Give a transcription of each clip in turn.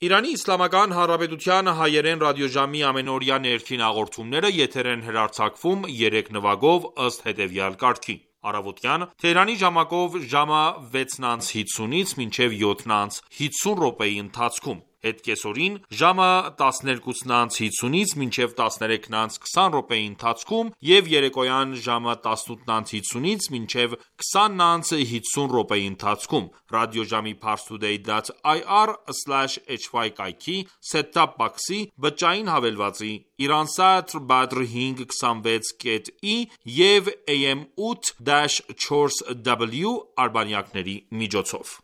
Իրանի Իսլամական Հանրապետության հայերեն ռադիոժամի ամենօրյա ներքին հաղորդումները եթեր են հեռարձակվում 3 նվագով ըստ հետևյալ կարգի: Առավոտյան Թեհրանի ժամակով ժամը 6:50-ից մինչև 7:50 րոպեի ընթացքում, հետկեսօրին ժամը 12:50-ից մինչև 13:20 րոպեի ընթացքում և երեկոյան ժամը 18:50-ից մինչև 20:50 րոպեի ընթացքում ռադիոժամի parstoday.ir/hy կայքի set-top box-ի բջջային հավելվածի, Iransat Badr 526.E և AM 8-4W արբանյակների միջոցով: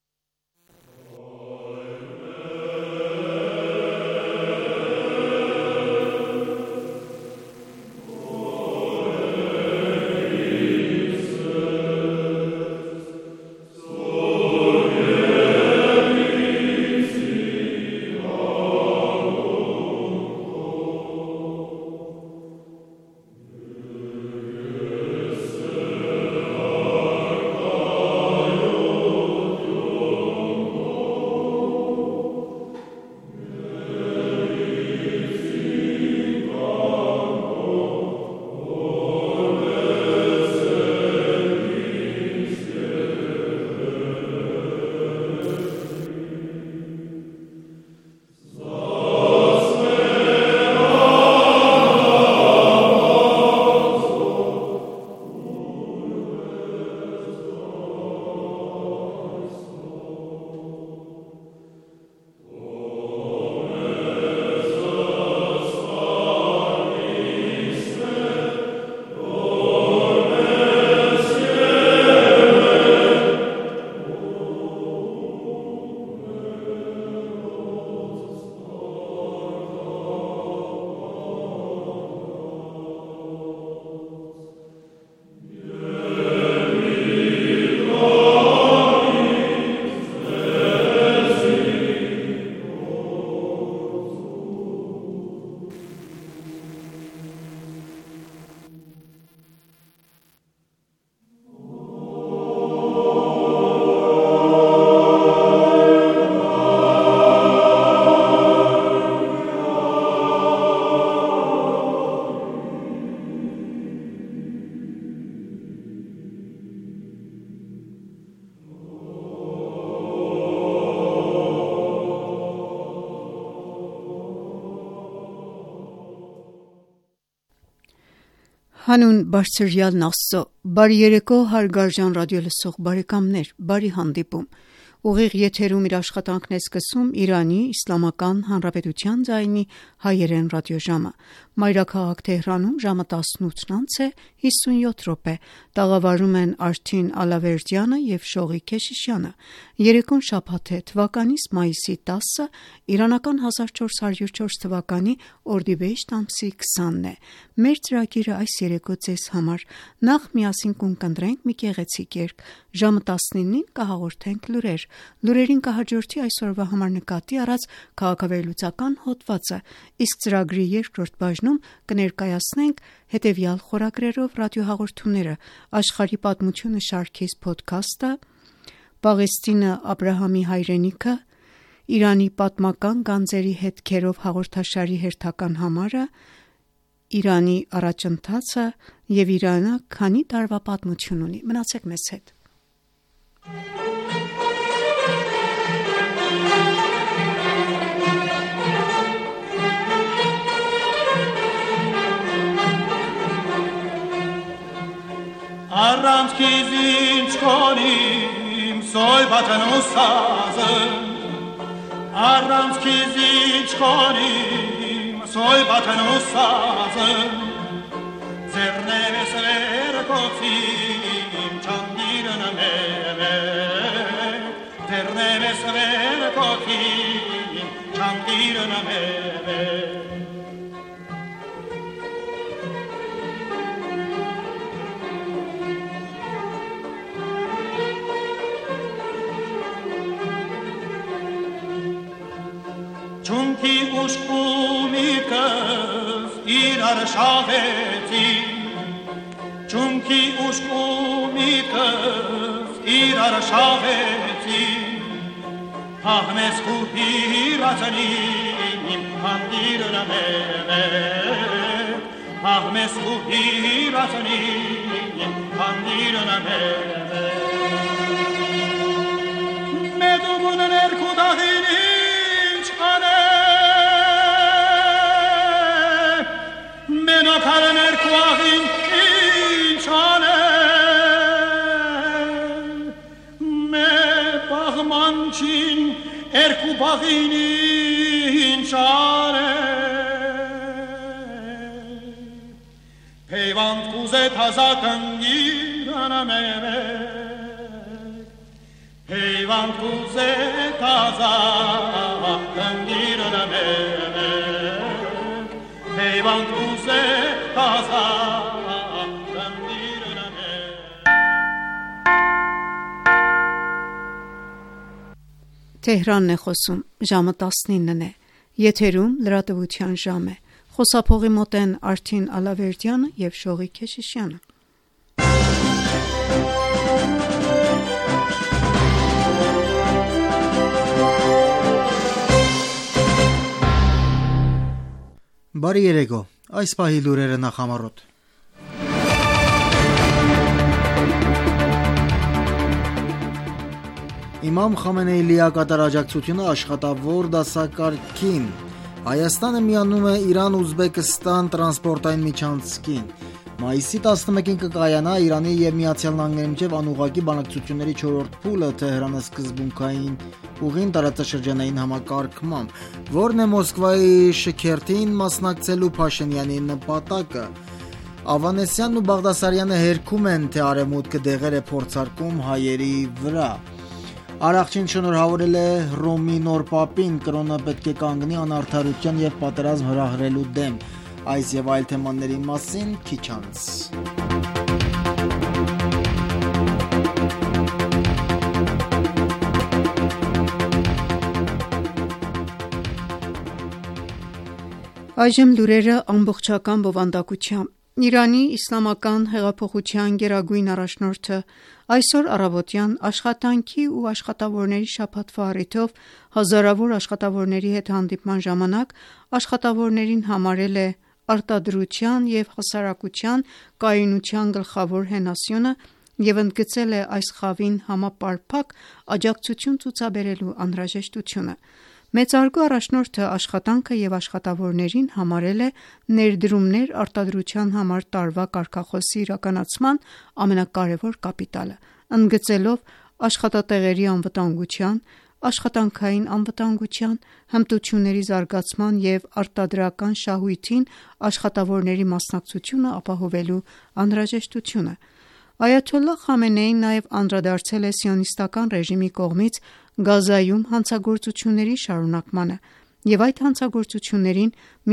Հանուն բարձրյալն Աստծո, բարի երեկո հարգարժան ռադիոլսող բարեկամներ, բարի հանդիպում: Ուղիղ եթերում իր աշխատանքն է սկսում Իրանի Իսլամական Հանրապետության ձայնի հայերեն ռադիոժամը: Մայրաքաղաք Թեհրանում ժամը 18:57, տաղավարում են Արթին Ալավերդյանը և Շողիկ Քեշիշյանը: Երեկոն շաբաթ է, թվականիս մայիսի 10, իրանական 1404 թվականի օրդիբեհեշտ ամսի 20-ն է: Մեր ծրագիրը այս երեկո ձեզ համար նախ միասին կընտրենք մի գեղեցիկ երգ, ժամը 19-ին կհաղորդենք լուրեր, լուրերին կհաջորդի այսօրվա համար նկատի առած քաղաքավերլուծական հոդվածը, իսկ ծրագրի երկրորդ բաժնում կներկայացնենք հետևյալ խորագրերով ռադիոհաղորդումները՝ աշխարհի պատմությունը շարքից փոդքասթը, Պաղեստինը Աբրահամի հայրենիքը, Իրանի պատմական գանձերի հետքերով հաղորդաշարի հերթական համարը, Իրանի առաջընթացը և Իրանը քանի տարվա պատմություն ունի: Մնացեք մեզ հետ: Առանց քեզ ինչ կորիմ սոյբատն ու սազը, առանց քեզ ինչ կորիմ սոյբատն ու սազը, ձեռներս վերկոցիմ չանդիրն մերը, ձեռներս վերկոցիմ չանդիրն մերը. Չունքի ուշկումիկս իրար շավեցի, Չունքի ուշկումիկս իրար շավեցի, ահմես խուհիրացնիմ հանդիրն ամեղ ահմես խուհիրացնիմ հանդիրն ամեղ մեդումուն ներքուդաղին ինչ անե մենոքար ներքուաղին ինչ անե Mançin erkubağini inşare Peyvand kuze tazakın giranameme Peyvand kuze tazakın giranameme Peyvand kuze tazakın giranameme Թեհրանն է խոսում, ժամը 19-ն է, եթերում լրատվության ժամ է, խոսափողի մոտ են Արթին Ալավերդյանը և Շողիկ Քեշիշյանը։ Բարի երեկո, այս պահի լուրերը նախամարոտ։ Իմամ Խամենեի լիակատար աջակցությունը աշխատավոր դասակարգին։ Հայաստանը միանում է Իրան-Ուզբեկստան տրանսպորտային միջանցքին։ Մայիսի 11-ին կկայանա Իրանի և Միացյալ Նահանգների միջև անուղղակի բանակցությունների 4-րդ փուլը Թեհրանի սկզբունքային ուղին տարածաշրջանային համակարգմամբ, որն է Մոսկվայի շքերթին մասնակցելու Փաշինյանի նպատակը։ Ավանեսյանն ու Բաղդասարյանը հերքում են, թե Արևմուտքը դեղեր է փորձարկում հայերի վրա։ Արաքչին շնորհավորել է Հռոմի նոր պապին, կրոնը պետք է կանգնի անարդարության և պատերազմ հրահրելու դեմ։ Այս և այլ թեմաների մասին քիչ անց։ Այժմ լուրերը ամբողջական բովանդակությամբ։ Իրանի իսլամական հեղափոխության գերագույն առաջնորդը այսօր առավոտյան աշխատանքի ու աշխատավորների շաբաթվա առիթով հազարավոր աշխատավորների հետ հանդիպման ժամանակ աշխատավորներին համարել է արտադրության և հասարակության կայունության գլխավոր հենասյունը և ընդգծել է այս խավին համապարփակ աջակցություն ցուցաբերելու անհրաժեշտությունը։ Մեծարգո առաջնորդը աշխատանքը և աշխատավորներին համարել է ներդրումներ արտադրության համար տարվա կարգախոսի իրականացման ամենակարևոր կապիտալը, ընդգծելով աշխատատեղերի անվտանգության, աշխատանքային անվտանգության, հմտությունների զարգացման և արտադրական շահույթին աշխատավորների մասնակցությունը ապահովելու անհրաժեշտությունը։ Այաթոլլահ Խամենեին նաև անդրադարձել է սիոնիստական ռեժիմի կողմից Գազայում հանցագործությունների շարունակմանը և այդ հանցագործություններին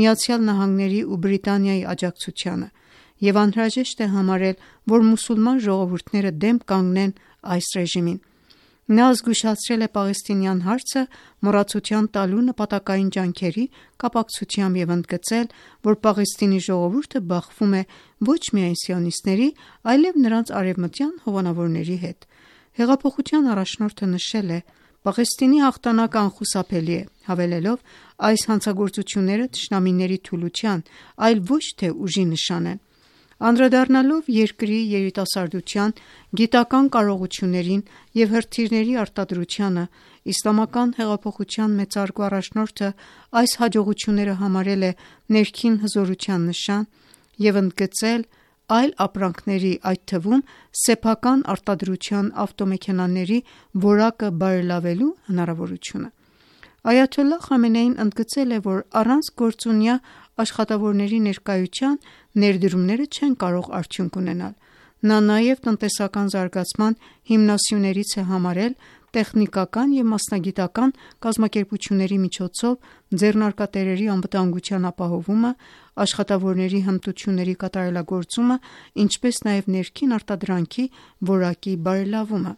ԱՄՆ-ի ու Բրիտանիայի աջակցությանը և անհրաժեշտ է համարել, որ մուսուլման ժողովուրդները դեմ կանգնեն այս ռեժիմին։ Նա զգուշացրել է պաղեստինյան հարցը մոռացության տալու նպատակային ջանքերի կապակցությամբ և ընդգծել, որ Պաղեստինի ժողովուրդը բախվում է ոչ միայն սիոնիստների, այլև նրանց արևմտյան հովանավորների հետ։ Հեղափոխության առաջնորդը նշել է. «Պաղեստինի հաղթանակը անխուսափելի է», հավելելով. «Այս հանցագործությունները թշնամիների թուլության, այլ ոչ թե ուժի նշան են»։ Անդրադառնալով երկրի երիտասարդության, գիտական կարողություններին և հրթիռների արտադրությանը, Իսլամական հեղափոխության մեծարգո առաջնորդը այս հաջողությունները համարել է ներքին հզորության նշան և ընդգծել այլ ապրանքների, այդ թվում սեփական արտադրության ավտոմեքենաների որակը բարելավելու հնարավորությունը։ Այաթոլլահ Խամենեին ընդգծել է, որ առանց գործունյա աշխատավորների ներկայության ներդրումները չեն կարող արդյունք ունենալ։ Նա նաև տնտեսական զարգացման հիմնասյուներից է համարել տեխնիկական և մասնագիտական կազմակերպությունների միջոցով ձեռնարկատերերի անվտանգության ապահովումը, աշխատավորների հմտությունների կատարելագործումը, ինչպես նաև ներքին արտադրանքի որակի բարելավումը։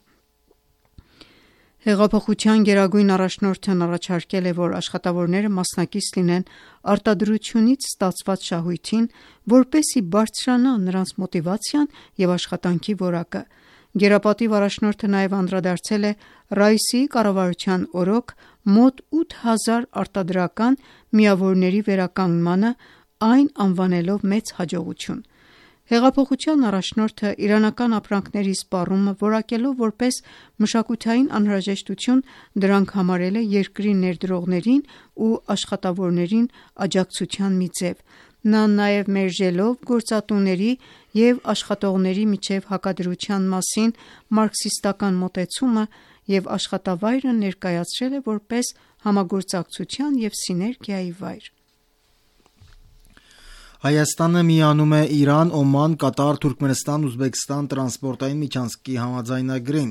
Հեղափոխության գերագույն առաջնորդն առաջարկել է, որ աշխատավորները մասնակից լինեն արտադրությունից ստացված շահույթին, որպեսզի բարձրանա նրանց մոտիվացիան և աշխատանքի որակը, Գերապատիվ առաջնորդը նաև անդրադարձել է Ռայիսիի կառավարության օրոք մոտ 8000 արտադրական միավորների վերականգնմանը, այն անվանելով մեծ հաջողություն։ Հեղափոխության առաջնորդը իրանական ապրանքների սպառումը որակելով որպես մշակութային անհրաժեշտություն, դրանք համարել է երկրի ներդրողներին ու աշխատավորներին աջակցության մի ձև։ Նա նաև մերժելով գործատուների և աշխատողների միջև հակադրության մասին մարքսիստական մոտեցումը և աշխատավայրը ներկայացրել է որպես համագործակցության և սիներգիայի վայր։ Հայաստանը միանում է Իրան, Օման, Կատար, Թուրքմենստան, Ուզբեկստան տրանսպորտային միջանցքի համաձայնագրին։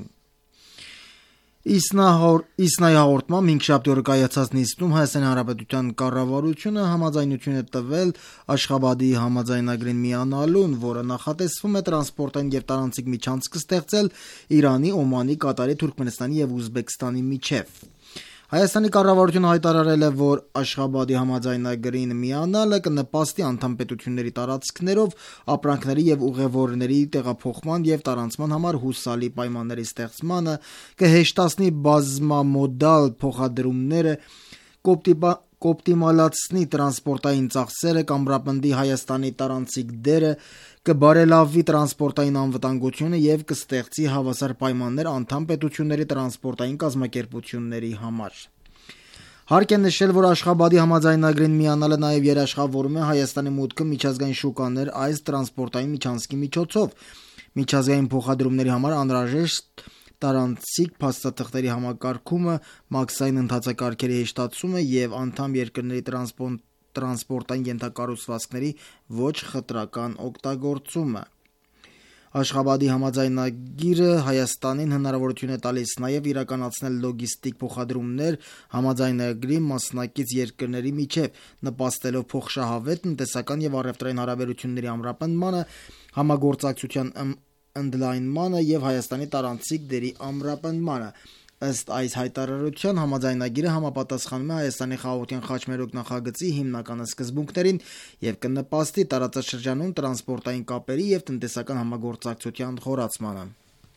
Իսնայի հաղորդմամբ հինգշաբթի օրը կայացած նիստում Հայաստանի Հանրապետության կառավարությունը համաձայնություն է տվել Աշխաբադի համաձայնագրին միանալուն, որը նախատեսվում է տրանսպորտային և տարանցիկ միջանցք ստեղծել Իրանի, Օմանի, Կատարի, Թուրքմենստանի և Ուզբեկստանի միջև։ Հայաստանի կառավարությունը հայտարարել է, որ Աշխաբադի համաձայնագրին միանալը կնպաստի անդամ պետությունների տարածքներով ապրանքների և ուղևորների տեղափոխման և տարանցման համար հուսալի պայմանների ստեղծմանը, կհեշտացնի բազմամոդալ փոխադրումները, կօպտիմալացնի տրանսպորտային ծախսերը, կամրապնդի Հայաստանի տարանցիկ դերը, կբարելավի տրանսպորտային անվտանգությունը և կստեղծի հավասար պայմաններ անդամ պետությունների տրանսպորտային կազմակերպությունների համար։ Հարկ է նշել, որ Աշխաբադի համաձայնագրին միանալը նաև երաշխավորում է Հայաստանի մուտքը միջազգային շուկաներ այս տրանսպորտային միջանցքի միջոցով։ Միջազգային փոխադրումների համար անհրաժեշտ տարանցիկ փաստաթղթերի համակարգումը, մաքսային ընթացակարգերի հեշտացումը և անդամ երկրների տրանսպորտային ենթակառուցվածքների ոչ խտրական օգտագործումը։ Աշխաբադի համաձայնագիրը Հայաստանին հնարավորություն է տալիս նաև իրականացնել լոգիստիկ փոխադրումներ համաձայնագրի մասնակից երկրների միջև, նպաստելով փոխշահավետ տնտեսական և առևտրային հարաբերությունների ամրապնդմանը, համագործակցության ընդլայնմանը և Հայաստանի տարանցիկ դերի ամրապնդմանը։ Ըստ այս հայտարարության, համաձայնագիրը համապատասխանում է Հայաստանի խաղաղության խաչմերուկ նախագծի հիմնական սկզբունքներին և կնպաստի տարածաշրջանում տրանսպորտային կապերի և տնտեսական համագործակցության խորացմանը։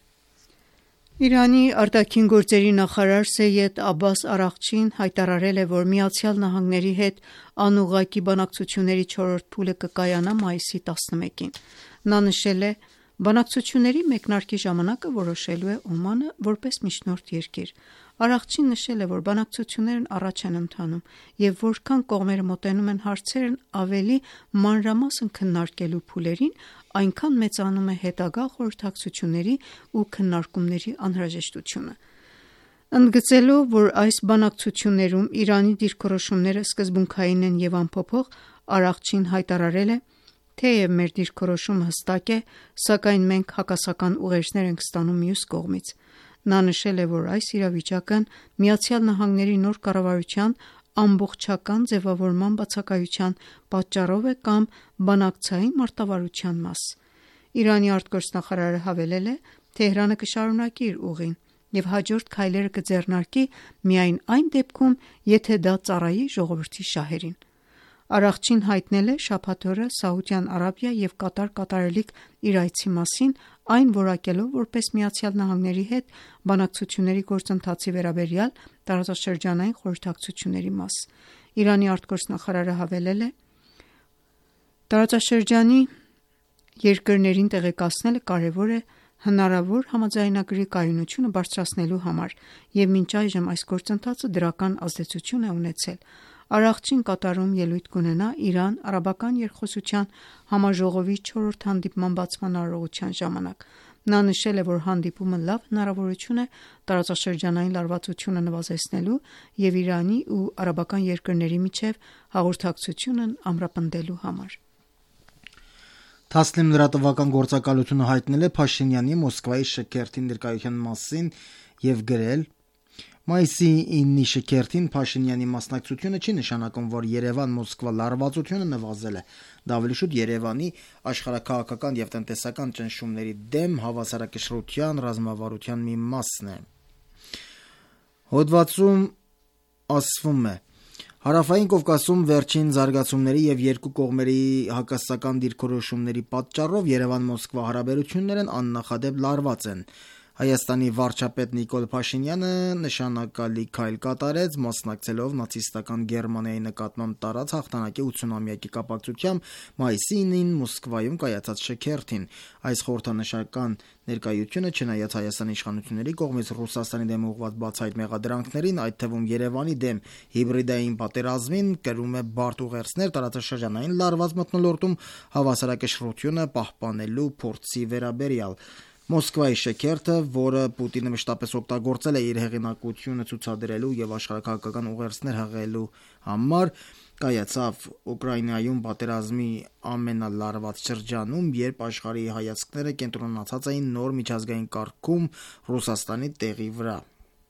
Իրանի արտաքին գործերի նախարար Սեյեդ Աբբաս Արաղչին հայտարարել է, որ ԱՄՆ-ի հետ անուղղակի բանակցությունների 4-րդ փուլը կկայանա մայիսի 11-ին։ Նա նշել է. «Բանակցությունների մեկնարկի ժամանակը որոշելու է Օմանը որպես միջնորդ երկիր»։ Արաղչին նշել է, որ բանակցություններն առաջ են ընթանում և որքան կողմերը մոտենում են հարցերն ավելի մանրամասն քննարկելու փուլերին, այնքան մեծանում է հետագա խորհրդակցությունների ու քննարկումների անհրաժեշտությունը։ Ընդգծելով, որ այս բանակցություններում Իրանի դիրքորոշումները սկզբունքային են և անփոփոխ, Արաղչին հայտարարել է. «Թեև մեր դիրքորոշումը հստակ է, սակայն մենք հակասական ուղերձներ ենք ստանում մյուս կողմից»։ Նա նշել է, որ այս իրավիճակն ԱՄՆ-ի նոր կառավարության ամբողջական ձևավորման բացակայության պատճառով է կամ բանակցային մարտավարության մաս։ Իրանի արտգործնախարարը հավելել է. «Թեհրանը կշարունակի իր ուղին և հաջորդ քայլերը կձեռնարկի միայն այն դեպքում, եթե դա ծառայի ժողովրդի շահերին»։ Արաղչին հայտնել է շաբաթ օրը Սաուդյան Արաբիա և Կատար կատարելիք իր այցի մասին, այն որակելով որպես ԱՄՆ-ի հետ բանակցությունների գործընթացի վերաբերյալ տարածաշրջանային խորհրդակցությունների մաս։ Իրանի արտգործնախարարը հավելել է. «Տարածաշրջանի երկրներին տեղեկացնելը կարևոր է հնարավոր համաձայնագրի կայունությունը բարձրացնելու համար, և մինչ այժմ այս գործընթացը դրական ազդեցություն է ունեցել»։ Արաղչին Կատարում ելույթ կունենա Իրան-արաբական երկխոսության համաժողովի 4-րդ հանդիպման բացման արարողության ժամանակ։ Նա նշել է, որ հանդիպումը լավ հնարավորություն է տարածաշրջանային լարվածությունը նվազեցնելու և Իրանի ու արաբական երկրների միջև հաղորդակցությունն ամրապնդելու համար։ Թասլիմ լրատվական գործակալությունը հայտնել է Փաշինյանի Մոսկվայի շքերթի ներկայության մասին և գրել. «Մայիսի 9-ի շքերթին Փաշինյանի մասնակցությունը չի նշանակում, որ Երևան-Մոսկվա լարվածությունը նվազել է։ Դա ավելի շուտ Երևանի աշխարհաքաղաքական և տնտեսական ճնշումների դեմ հավասարակշռության ռազմավարության մի մասն է»։ Հոդվածում ասվում է. Հարավային Կովկասում վերջին զարգացումների եւ երկու կողմերի հակասական դիրքորոշումների պատճառով Երևան-Մոսկվա հարաբերություններն աննախադեպ լարված են։ Հայաստանի վարչապետ Նիկոլ Փաշինյանը նշանակալի քայլ կատարեց, մասնակցելով նացիստական Գերմանիայի նկատմամբ տարած հաղթանակի 80-ամյակի կապակցությամբ մայիսի 9-ին Մոսկվայում կայացած շքերթին։ Այս խորհրդանշական ներկայությունը, չնայած Հայաստանի իշխանությունների կողմից Ռուսաստանի դեմ ուղղված բացահայտ մեղադրանքներին, այդ թվում Երևանի դեմ հիբրիդային պատերազմին, կրում է բարդ ուղերձներ տարածաշրջանային լարված մթնոլորտում հավասարակշռությունը պահպանելու փորձի վերաբերյալ։ Մոսկվայի շքերթը, որը Պուտինը մշտապես օգտագործել է իր հեղինակությունը ցուցադրելու եւ աշխարհակահաղական ուղերձներ հղելու համար, կայացավ Ուկրաինայում պատերազմի ամենալարված շրջանում, երբ աշխարհի հայացքները կենտրոնացած էին նոր միջազգային կարգում Ռուսաստանի տեղի վրա։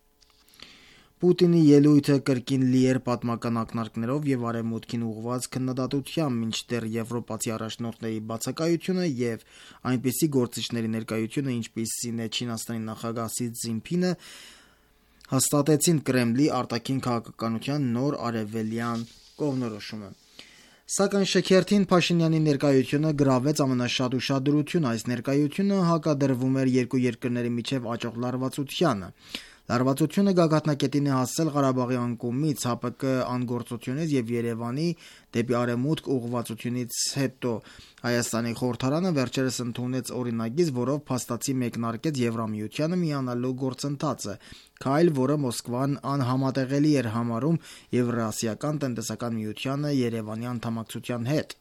Պուտինի ելույթը կրկին լի էր պատմական ակնարկներով եւ արևմուտքին ուղղված քննադատությամբ, մինչդեռ եվրոպացի առաջնորդների բացակայությունը եւ այնպիսի գործիչների ներկայությունը, ինչպիսին է Չինաստանի նախագահ Սի Ցզինփինը, հաստատեցին Կրեմլի արտաքին քաղաքականության նոր արևելյան կողմնորոշումը։ Սակայն շքերթին Փաշինյանի ներկայությունը գրավեց ամենաշատ ուշադրությունը։ Այս ներկայությունը հակադրվում էր երկու երկրների միջև աճող լարվածությանը։ Լարվածությունը գագաթնակետին է հասել Ղարաբաղի անկումից, ՀԱՊԿ անգործությունից եւ Երևանի դեպի արևմուտք ուղղվածությունից հետո Հայաստանի խորհրդարանը վերջերս ընդունեց օրինագիծ, որով փաստացի մեկնարկեց Եվրամիությանը միանալու գործընթացը, քայլ, որը Մոսկվան անհամատեղելի էր համարում Եվրասիական տնտեսական միությանը Երևանի անդամակցության հետ։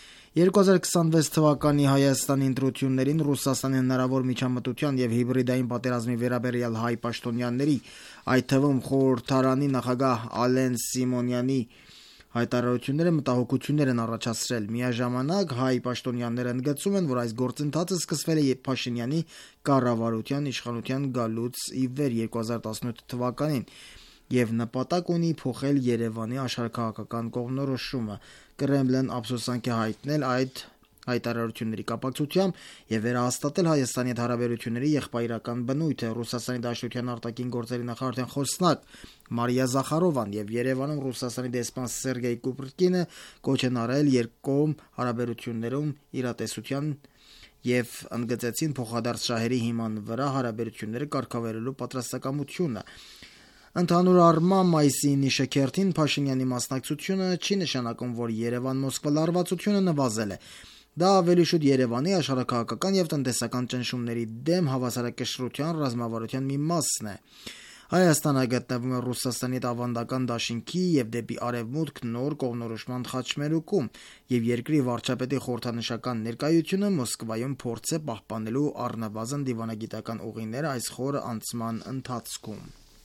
2026 թվականի Հայաստանի ընտրություններին Ռուսաստանի հնարավոր միջամտության եւ հիբրիդային պատերազմի վերաբերյալ հայ պաշտոնյաների, այդ թվում խորհրդարանի նախագահ Ալեն Սիմոնյանի հայտարարությունները մտահոգություններ են առաջացրել։ Միաժամանակ հայ պաշտոնյաները ընդգծում են, որ այս գործընթացը սկսվել է Փաշինյանի կառավարության իշխանության գալուց ի վեր 2018 թվականին եւ նպատակ ունի փոխել Երևանի աշխարհակահաղական կողմնորոշումը։ Կրեմլն ափսոսանք է հայտնել այդ հայտարարությունների կապակցությամբ եւ վերահաստատել Հայաստանի հետ հարաբերությունների եղբայրական բնույթը։ Ռուսաստանի Դաշնության արտաքին գործերի նախարարության խոսնակ Մարիա Զախարովան եւ Երևանում Ռուսաստանի դեսպան Սերգեյ Կուպրկինը կոչ են արել երկկողմ հարաբերություններում իրատեսության եւ ընդգծեցին փոխադարձ շահերի հիման վրա հարաբերությունները կարգավորելու պատրաստակամությունը։ Ընդհանուր առմամբ մայիսի 9-ի շքերթին Փաշինյանի մասնակցությունը չի նշանակում, որ Երևան-Մոսկվա լարվածությունը նվազել է։ Դա ավելի շուտ Երևանի աշխարհակահաղական եւ տնտեսական ճնշումների դեմ հավասարակշռության ռազմավարության մի մասն է։ Հայաստանը գտնվում է Ռուսաստանի ավանդական դաշինքի եւ դեպի արևմուտք նոր կողմնորոշման խաչմերուկում, եւ երկրի վարչապետի խորհրդանշական ներկայությունը Մոսկվայում փորձ է պահպանելու առնվազն դիվանագիտական ուղիներ այս խորը անցման ընթացքում։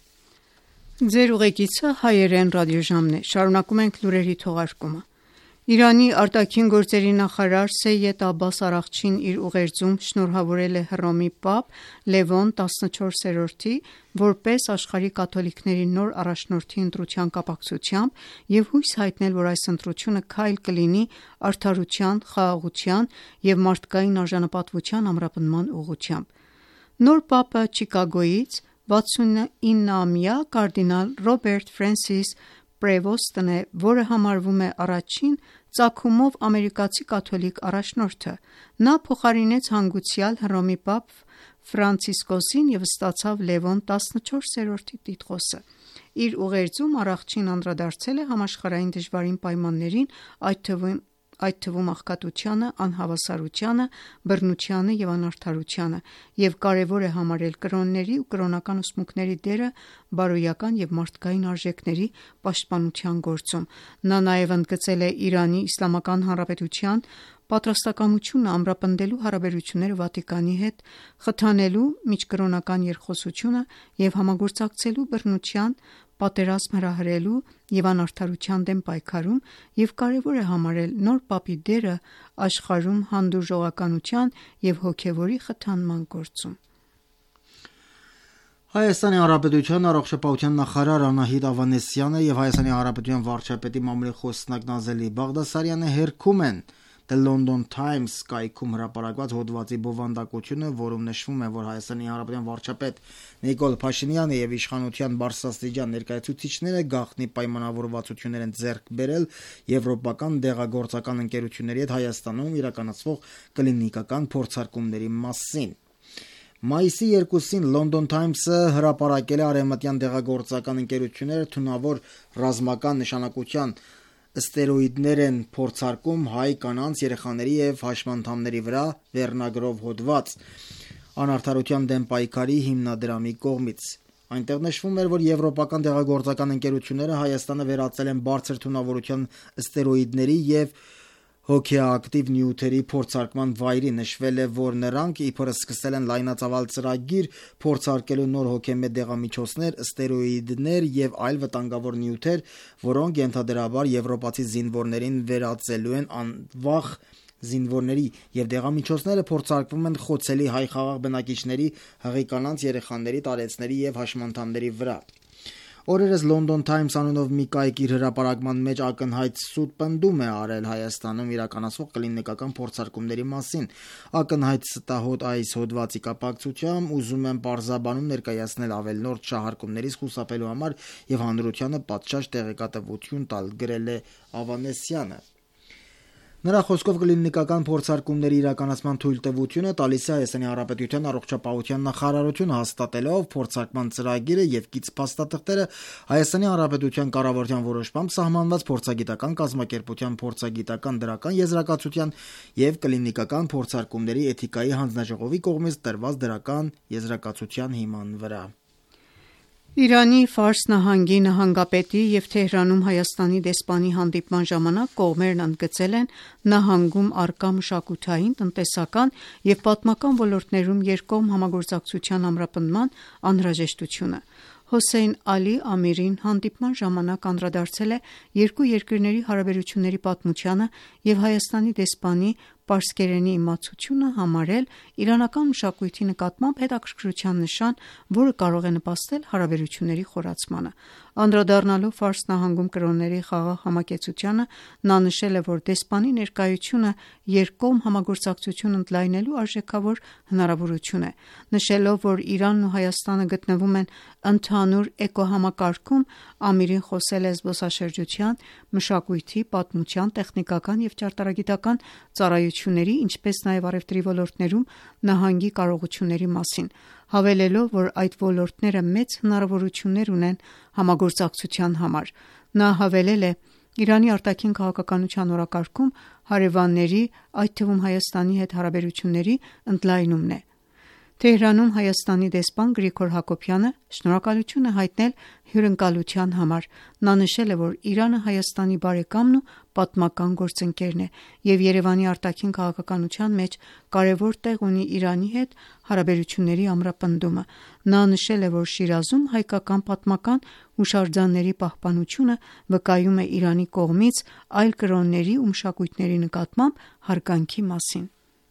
Ձեր ուղեկիցը հայերեն ռադիոժամն է։ Շարունակում ենք լուրերի թողարկումը։ Իրանի արտաքին գործերի նախարար Սեյեդ Աբբաս Արաղչին իր ուղերձում շնորհավորել է Հռոմի Պապ Լևոն 14-րդի որպես աշխարհի կաթոլիկների նոր առաջնորդի ընտրության կապակցությամբ եւ հույս հայտնել, որ այս ընտրությունը քայլ կլինի արդարության, խաղաղության եւ մարդկային արժանապատվության ամրապնդման ուղղությամբ։ Նոր Պապը Չիկագոյից 69-ամյա կարդինալ Ռոբերտ Ֆրենսիս Պրևոստն է, որը համարվում է առաջին ծագումով ամերիկացի կաթոլիկ առաջնորդը։ Նա փոխարինեց հանգուցյալ Հռոմի Պապ Ֆրանցիսկոսին եւ ստացավ Լևոն 14-րդի տիտղոսը։ Իր ուղերձում Արաղչին անդրադարձել է համաշխարհային դժվարին պայմաններին, այդ թվում աղքատությանը, անհավասարությանը, բռնությանը եւ անարդարությանը, եւ կարեւոր է համարել կրոնների ու կրոնական ուսմունքների դերը բարոյական եւ մարդկային արժեքների պաշտպանության գործում։ Նա նաեւ ընդգծել է Իրանի Իսլամական Հանրապետության պատրաստակամությունը ամրապնդելու հարաբերությունները Վատիկանի հետ, խթանելու միջկրոնական երկխոսությունը եւ համագործակցելու բռնության, պատերազմ հրահրելու եւ անարդարության դեմ պայքարում եւ կարեւոր է համարել նոր Պապի դերը աշխարհում հանդուրժողականության եւ հոգեվորի խթանման գործում։ Հայաստանի Հանրապետության առողջապահության նախարար Անահիտ Ավանեսյանը եւ Հայաստանի Հանրապետության վարչապետի մամուլի խոսնակ Նազելի Բաղդասարյանը հերքում են The London Times կայքում հրապարակված հոդվածի բովանդակությունը, որում նշվում է, որ Հայաստանի Հանրապետության վարչապետ Նիկոլ Փաշինյանը եւ իշխանության բարձրաստիճան ներկայացուցիչները գաղտնի պայմանավորվածություններ են ձեռք բերել եվրոպական դեղագործական ընկերությունների հետ Հայաստանում իրականացվող կլինիկական փորձարկումների մասին։ Մայիսի 2-ին London Times-ը հրապարակել է արևմտյան դեղագործական ընկերությունները թունավոր ռազմական նշանակության ստերոիդներ են փորձարկում հայ կանանց, երեխաների եւ հաշմանդամների վրա վերնագրով հոդված անարդարության դեմ պայքարի հիմնադրամի կողմից։ Այնտեղ նշվում էր, որ եվրոպական դեղագործական ընկերությունները Հայաստանը վերածել են բարձր թունավորության ստերոիդների եւ հոգեակտիվ նյութերի փորձարկման վայրի։ Նշվել է, որ նրանք իբր սկսել են լայնածավալ ծրագիր փորձարկելու նոր հոգեմետ դեղամիջոցներ, ստերոիդներ եւ այլ վտանգավոր նյութեր, որոնք ենթադրաբար եվրոպացի զինվորներին վերածելու են անվախ զինվորների, եւ դեղամիջոցները փորձարկվում են խոցելի հայ խաղաղ բնակիչների, հղի կանանց, երեխաների, տարեցների եւ հաշմանդամների վրա։ Օրերս London Times անունով մի կայք իր հրապարակման մեջ ակնհայտ սուտ պնդում է արել Հայաստանում իրականացվող կլինիկական փորձարկումների մասին։ Ակնհայտ ստահոդ այս հոդվածի կապակցությամբ ուզում եմ պարզաբանում ներկայացնել ավելնորդ շահարկումներից խուսափելու համար եւ հանրությանը պատշաճ տեղեկատվություն տալ, գրել է Ավանեսյանը։ Նրա խոսքով կլինիկական փորձարկումների իրականացման թույլտվությունը տալիս է Հայաստանի Հանրապետության առողջապահության նախարարությունը, հաստատելով փորձարկման ծրագիրը եւ կից փաստաթղթերը Հայաստանի Հանրապետության կառավարության որոշմամբ սահմանված փորձագիտական կազմակերպության փորձագիտական դրական եզրակացության եւ կլինիկական փորձարկումների էթիկայի հանձնաժողովի կողմից տրված դրական եզրակացության հիման վրա։ Իրանի Ֆարս նահանգի նահանգապետի եւ Թեհրանում Հայաստանի դեսպանի հանդիպման ժամանակ կողմերն ընդգծել են նահանգում առկա մշակութային, տնտեսական եւ պատմական ոլորտներում երկկողմ համագործակցության ամրապնդման անհրաժեշտությունը։ Հոսեյն Ալի Ամիրին հանդիպման ժամանակ անդրադարձել է երկու երկրների հարաբերությունների պատմությանը եւ Հայաստանի դեսպանի պարսկերենի իմացությունը համարել իրանական մշակույթի նկատմամբ հետաքրքրության նշան, որը կարող է նպաստել հարաբերությունների խորացմանը։ Անդրադառնալով Ֆարս նահանգում կրոնների խաղաղ համակեցությանը, նա նշել է, որ դեսպանի ներկայությունը երկկողմ համագործակցություն ընդլայնելու արժեքավոր հնարավորություն է։ Նշելով, որ Իրանն ու Հայաստանը գտնվում են ընդհանուր էկոհամակարգում, Ամիրին խոսել է զբոսաշրջության, մշակույթի, պատմության, տեխնիկական եւ ճարտարագիտական ծառայությունների, ինչպես նաեւ առևտրի ոլորտներում նահանգի կարողությունների մասին, հավելելով, որ այդ ոլորտները մեծ հնարավորություններ ունեն համագործակցության համար։ Նա հավելել է. Իրանի արտաքին քաղաքականության օրակարգում հարևանների, այդ թվում Հայաստանի հետ հարաբերությունների ընդլայնումն է։ Թեհրանում Հայաստանի դեսպան Գրիգոր Հակոբյանը շնորհակալություն է հայտնել հյուրընկալության համար։ Նա նշել է, որ Իրանը Հայաստանի բարեկամն ու պատմական գործընկերն է եւ Երևանի արտաքին քաղաքականության մեջ կարևոր տեղ ունի Իրանի հետ հարաբերությունների ամրապնդումը։ Նա նշել է, որ Շիրազում հայկական պատմական հուշարձանների պահպանությունը վկայում է Իրանի կողմից այլ կրոնների ու մշակույթների նկատմամբ հարգանքի մասին։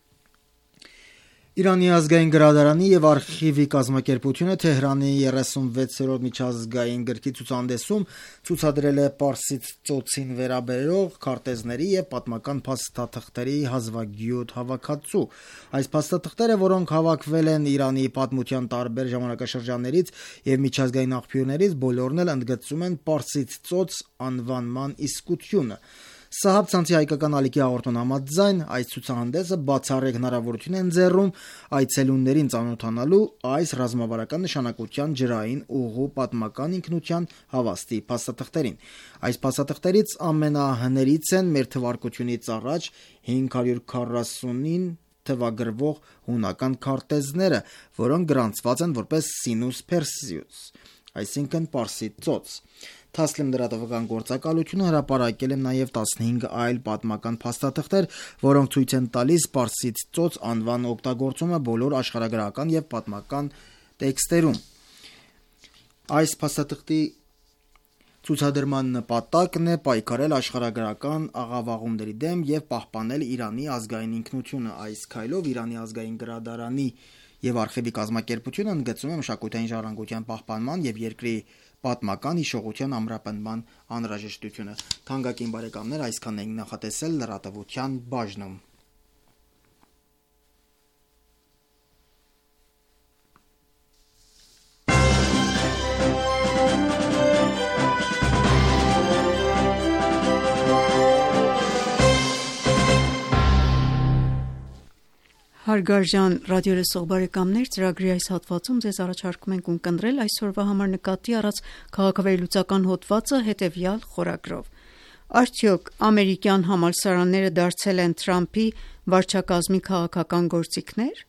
Իրանի ազգային գրադարանի եւ արխիվի կազմակերպությունը Թեհրանի 36-րդ միջազգային գրքի ցուցահանդեսում ցուցադրել է Պարսից ծոցին վերաբերող քարտեզների եւ պատմական փաստաթղթերի հազվագյուտ հավաքածու։ Այս փաստաթղթերը, որոնք հավաքվել են Իրանի պատմության տարբեր ժամանակաշրջաններից եւ միջազգային աղբյուրներից, բոլորն էլ ընդգծում են Պարսից ծոց անվանման իսկությունը։ Սահաբ-ցանցի հայկական ալիքի հաղորդման համաձայն այս ցուցահանդեսը բացառիկ հնարավորություն է ընձեռում այցելուներին ծանոթանալու այս ռազմավարական նշանակության ջրային ուղու պատմական ինքնության հավաստի փաստաթղթերին։ Այս փաստաթղթերից ամենահներից են մեր թվարկությունից առաջ 540-ին թվագրվող հունական քարտեզները, որոնք գրանցված են որպես Sinus Perseus, այսինքն Պարսից ծոց։ Թասլիմ լրատվական գործակալությունը հրապարակել է նաև 15 այլ պատմական փաստաթղթեր, որոնք ցույց են տալիս Պարսից ծոց անվան օգտագործումը բոլոր աշխարհագրական եւ պատմական տեքստերում։ Այս փաստաթղթի ցուցադրման նպատակն է պայքարել աշխարհագրական աղավաղումների դեմ եւ պահպանել Իրանի ազգային ինքնությունը։ Այս քայլով Իրանի ազգային գրադարանի եւ արխիվի կազմակերպությունը ընդգծում է մշակութային ժառանգության պահպանման եւ երկրի պատմական հիշողության ամրապնդման անհրաժեշտությունը։ Թանկագին բարեկամներ, այսքանն ենք նախատեսել լրատվության բաժնում։ Հարգարժան ռադիոլսող բարեկամներ, ծրագրի այս հատվածում ձեզ առաջարկում ենք ունկնդրել այսօրվա համար նկատի առած քաղաքավարի-լուծական հոդվածը հետևյալ խորագրով։ Արդյոք ամերիկյան համալսարանները դարձել են Թրամփի վարչակազմի քաղաքական գործիքներ։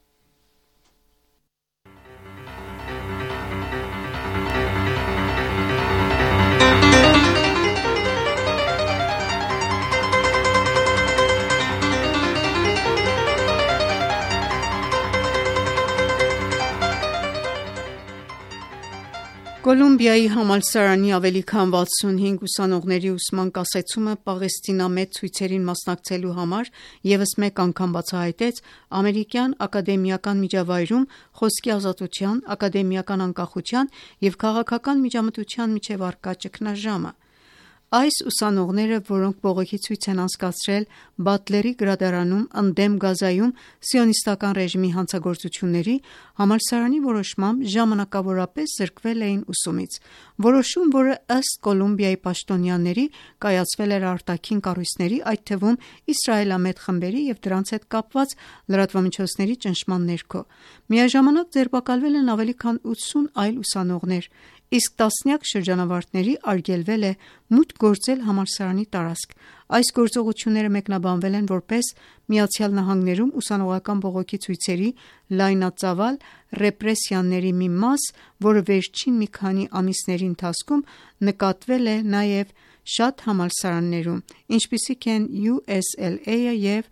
Կոլումբիայի համալսարանի ավելի քան 65 ուսանողների ուսման կասեցումը Պաղեստինամետ ցույցերին մասնակցելու համար ևս մեկ անգամ բացահայտեց ամերիկյան ակադեմիական միջավայրում խոսքի ազատության, ակադեմիական անկախության և քաղաքական միջամտության միջև առկա ճգնաժամը։ Այս ուսանողները, որոնք բողոքի ցույց են անցկացրել Բատլերի գրադարանում ընդդեմ Գազայում սիոնիստական ռեժիմի հանցագործությունների, համալսարանի որոշմամբ ժամանակավորապես զրկվել էին ուսումից։ Որոշում, որը ըստ Կոլումբիայի պաշտոնյաների կայացվել էր արտաքին կառույցների, այդ թվում իսրայելամետ խմբերի և դրանց հետ կապված լրատվամիջոցների ճնշման ներքո։ Միաժամանակ ձերբակալվել են ավելի քան 80 այլ ուսանողներ, իսկ տասնյակ շրջանավարտների արգելվել է մուտք գործել համալսարանի տարածք։ Այս գործողությունները մեկնաբանվել են որպես ԱՄՆ-ում ուսանողական բողոքի ցույցերի լայնածավալ ռեպրեսիաների մի մաս, որը վերջին մի քանի ամիսների ընթացքում նկատվել է նաև շատ համալսարաններում, ինչպիսիք են USLA-ը և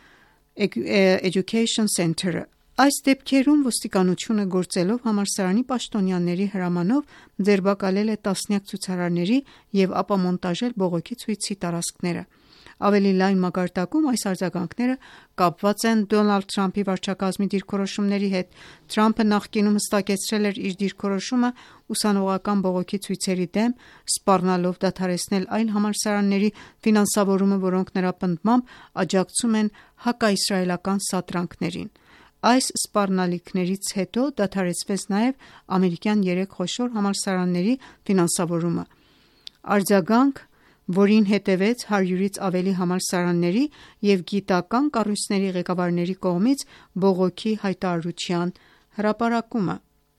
Education Center-ը։ Այս դեպքերում ոստիկանությունը գործելով համալսարանի պաշտոնյաների հրամանով ձերբակալել է տասնյակ ցուցարարների և ապամոնտաժել բողոքի ցույցի տարածքները։ Ավելի լայն մակարդակում այս արձագանքները կապված են Դոնալդ Թրամփի վարչակազմի դիրքորոշումների հետ։ Թրամփը նախկինում հստակեցրել էր իր դիրքորոշումը ուսանողական բողոքի ցույցերի դեմ, սպառնալով դադարեցնել այլ համալսարանների ֆինանսավորումը, որոնք նրա պնդմամբ աջակցում են հակաիսրայելական սադրանքներին։ Այս սպառնալիքներից հետո դադարեցվեց նաև ամերիկյան 3 խոշոր համալսարանների ֆինանսավորումը։ Արձագանք, որին հետևեց 100-ից ավելի համալսարանների և գիտական կառույցների ղեկավարների կողմից բողոքի հայտարարության հրապարակումը։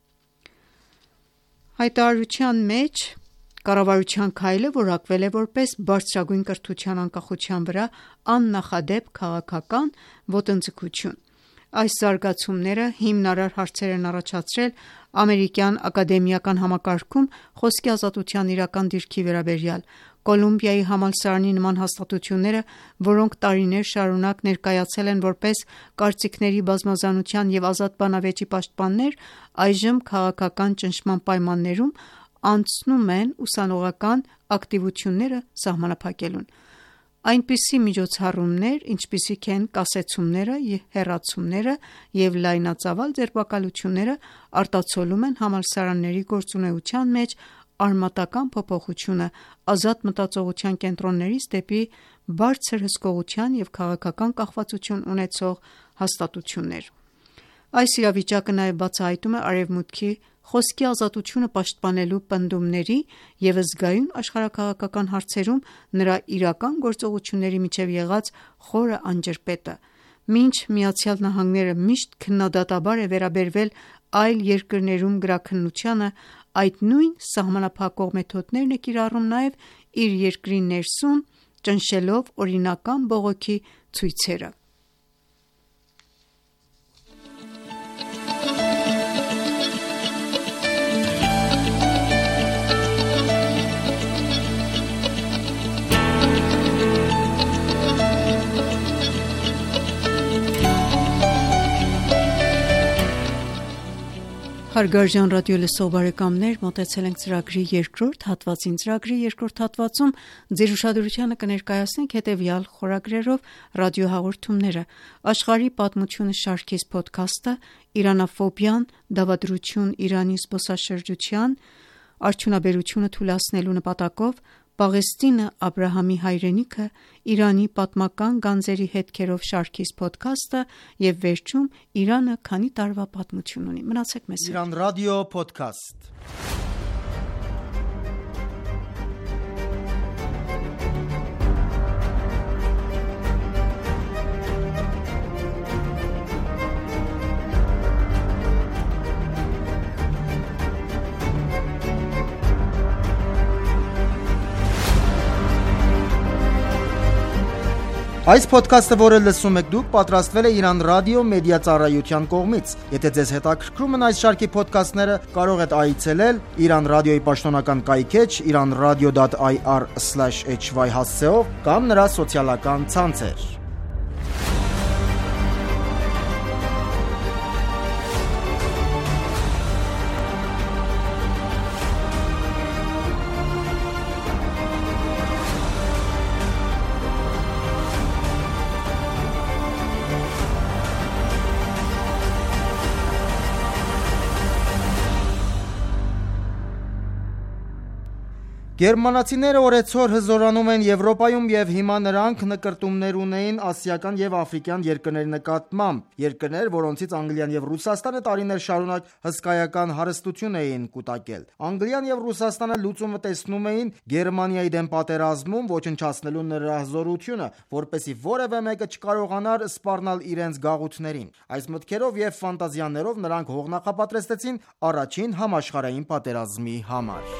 Հայտարարության մեջ կառավարության քայլը որակվել է որպես բարձրագույն կրթության անկախության վրա աննախադեպ քաղաքական ոտնձգություն։ Այս զարգացումները հիմնարար հարցեր են առաջացրել ամերիկյան ակադեմիական համակարգում խոսքի ազատության իրական դիրքի վերաբերյալ։ Կոլումբիայի համալսարանի նման հաստատությունները, որոնք տարիներ շարունակ ներկայացել են որպես կարծիքների բազմազանության և ազատ բանավեճի պաշտպաններ, այժմ քաղաքական ճնշման պայմաններում անցնում են ուսանողական ակտիվությունները սահմանափակելուն։ Այնպիսի միջոցառումներ, ինչպիսիք են կասեցումները, հեռացումները և լայնածավալ ձերբակալությունները, արտացոլում են համալսարանների գործունեության մեջ արմատական փոփոխությունը ազատ մտածողության կենտրոններից դեպի բարձր հսկողության և քաղաքական կախվածություն ունեցող հաստատություններ։ Այս իրավիճակը նաև բացահայտում է Արևմուտքի խոսքի ազատությունը պաշտպանելու պնդումների և զգայուն աշխարհաքաղաքական հարցերում նրա իրական գործողությունների միջև եղած խորը անջրպետը։ Մինչ ԱՄՆ-ը միշտ քննադատաբար է վերաբերվել այլ երկրներում գրաքննությանը, այդ նույն սահմանափակող մեթոդներն է կիրառում նաև իր երկրի ներսում, ճնշելով օրինական բողոքի ցույցերը։ Հարգարժան ռադիոլսող բարեկամներ, մոտեցել ենք ծրագրի երկրորդ հատվածին։ Ծրագրի երկրորդ հատվածում ձեր ուշադրությանը կներկայացնենք հետևյալ խորագրերով ռադիոհաղորդումները. Աշխարհի պատմությունը շարքից փոդքասթը, Իրանաֆոբիան, դավադրություն Իրանի զբոսաշրջության, Արդյունաբերությունը թուլացնելու նպատակով Պաղեստինը Աբրահամի հայրենիքը, Իրանի պատմական գանձերի հետքերով շարքիս փոդքասթը եւ վերջում Իրանը քանի տարվա պատմություն ունի։ Մնացեք մեզ հետ։ Իրան ռադիո փոդքասթ։ Այս ոդքասթը, որը լսում եք դուք, պատրաստվել է Իրան ռադիո մեդիա ծառայության կողմից։ Եթե ձեզ հետաքրքրում են այս շարքի ոդքասթները, կարող եք այցելել Իրան ռադիոյի պաշտոնական կայքէջ iranradio.ir/hy հասցեով կամ նրա սոցիալական ցանցեր։ Գերմանացիները օրեցօր հզորանում են Եվրոպայում եւ հիմա նրանք նկրտումներ ունեին ասիական եւ աֆրիկյան երկրների նկատմամբ, երկրներ, որոնցից Անգլիան եւ Ռուսաստանը տարիներ շարունակ հսկայական հարստություն էին կուտակել։ Անգլիան եւ Ռուսաստանը լուծումը տեսնում էին Գերմանիայի դեմ պատերազմում ոչնչացնելու նրա հզորությունը, որպեսզի որևէ մեկը չկարողանար սպառնալ իրենց գաղութներին։ Այս մտքերով եւ ֆանտազիաներով նրանք հող նախապատրաստեցին առաջին համաշխարհային պատերազմի համար։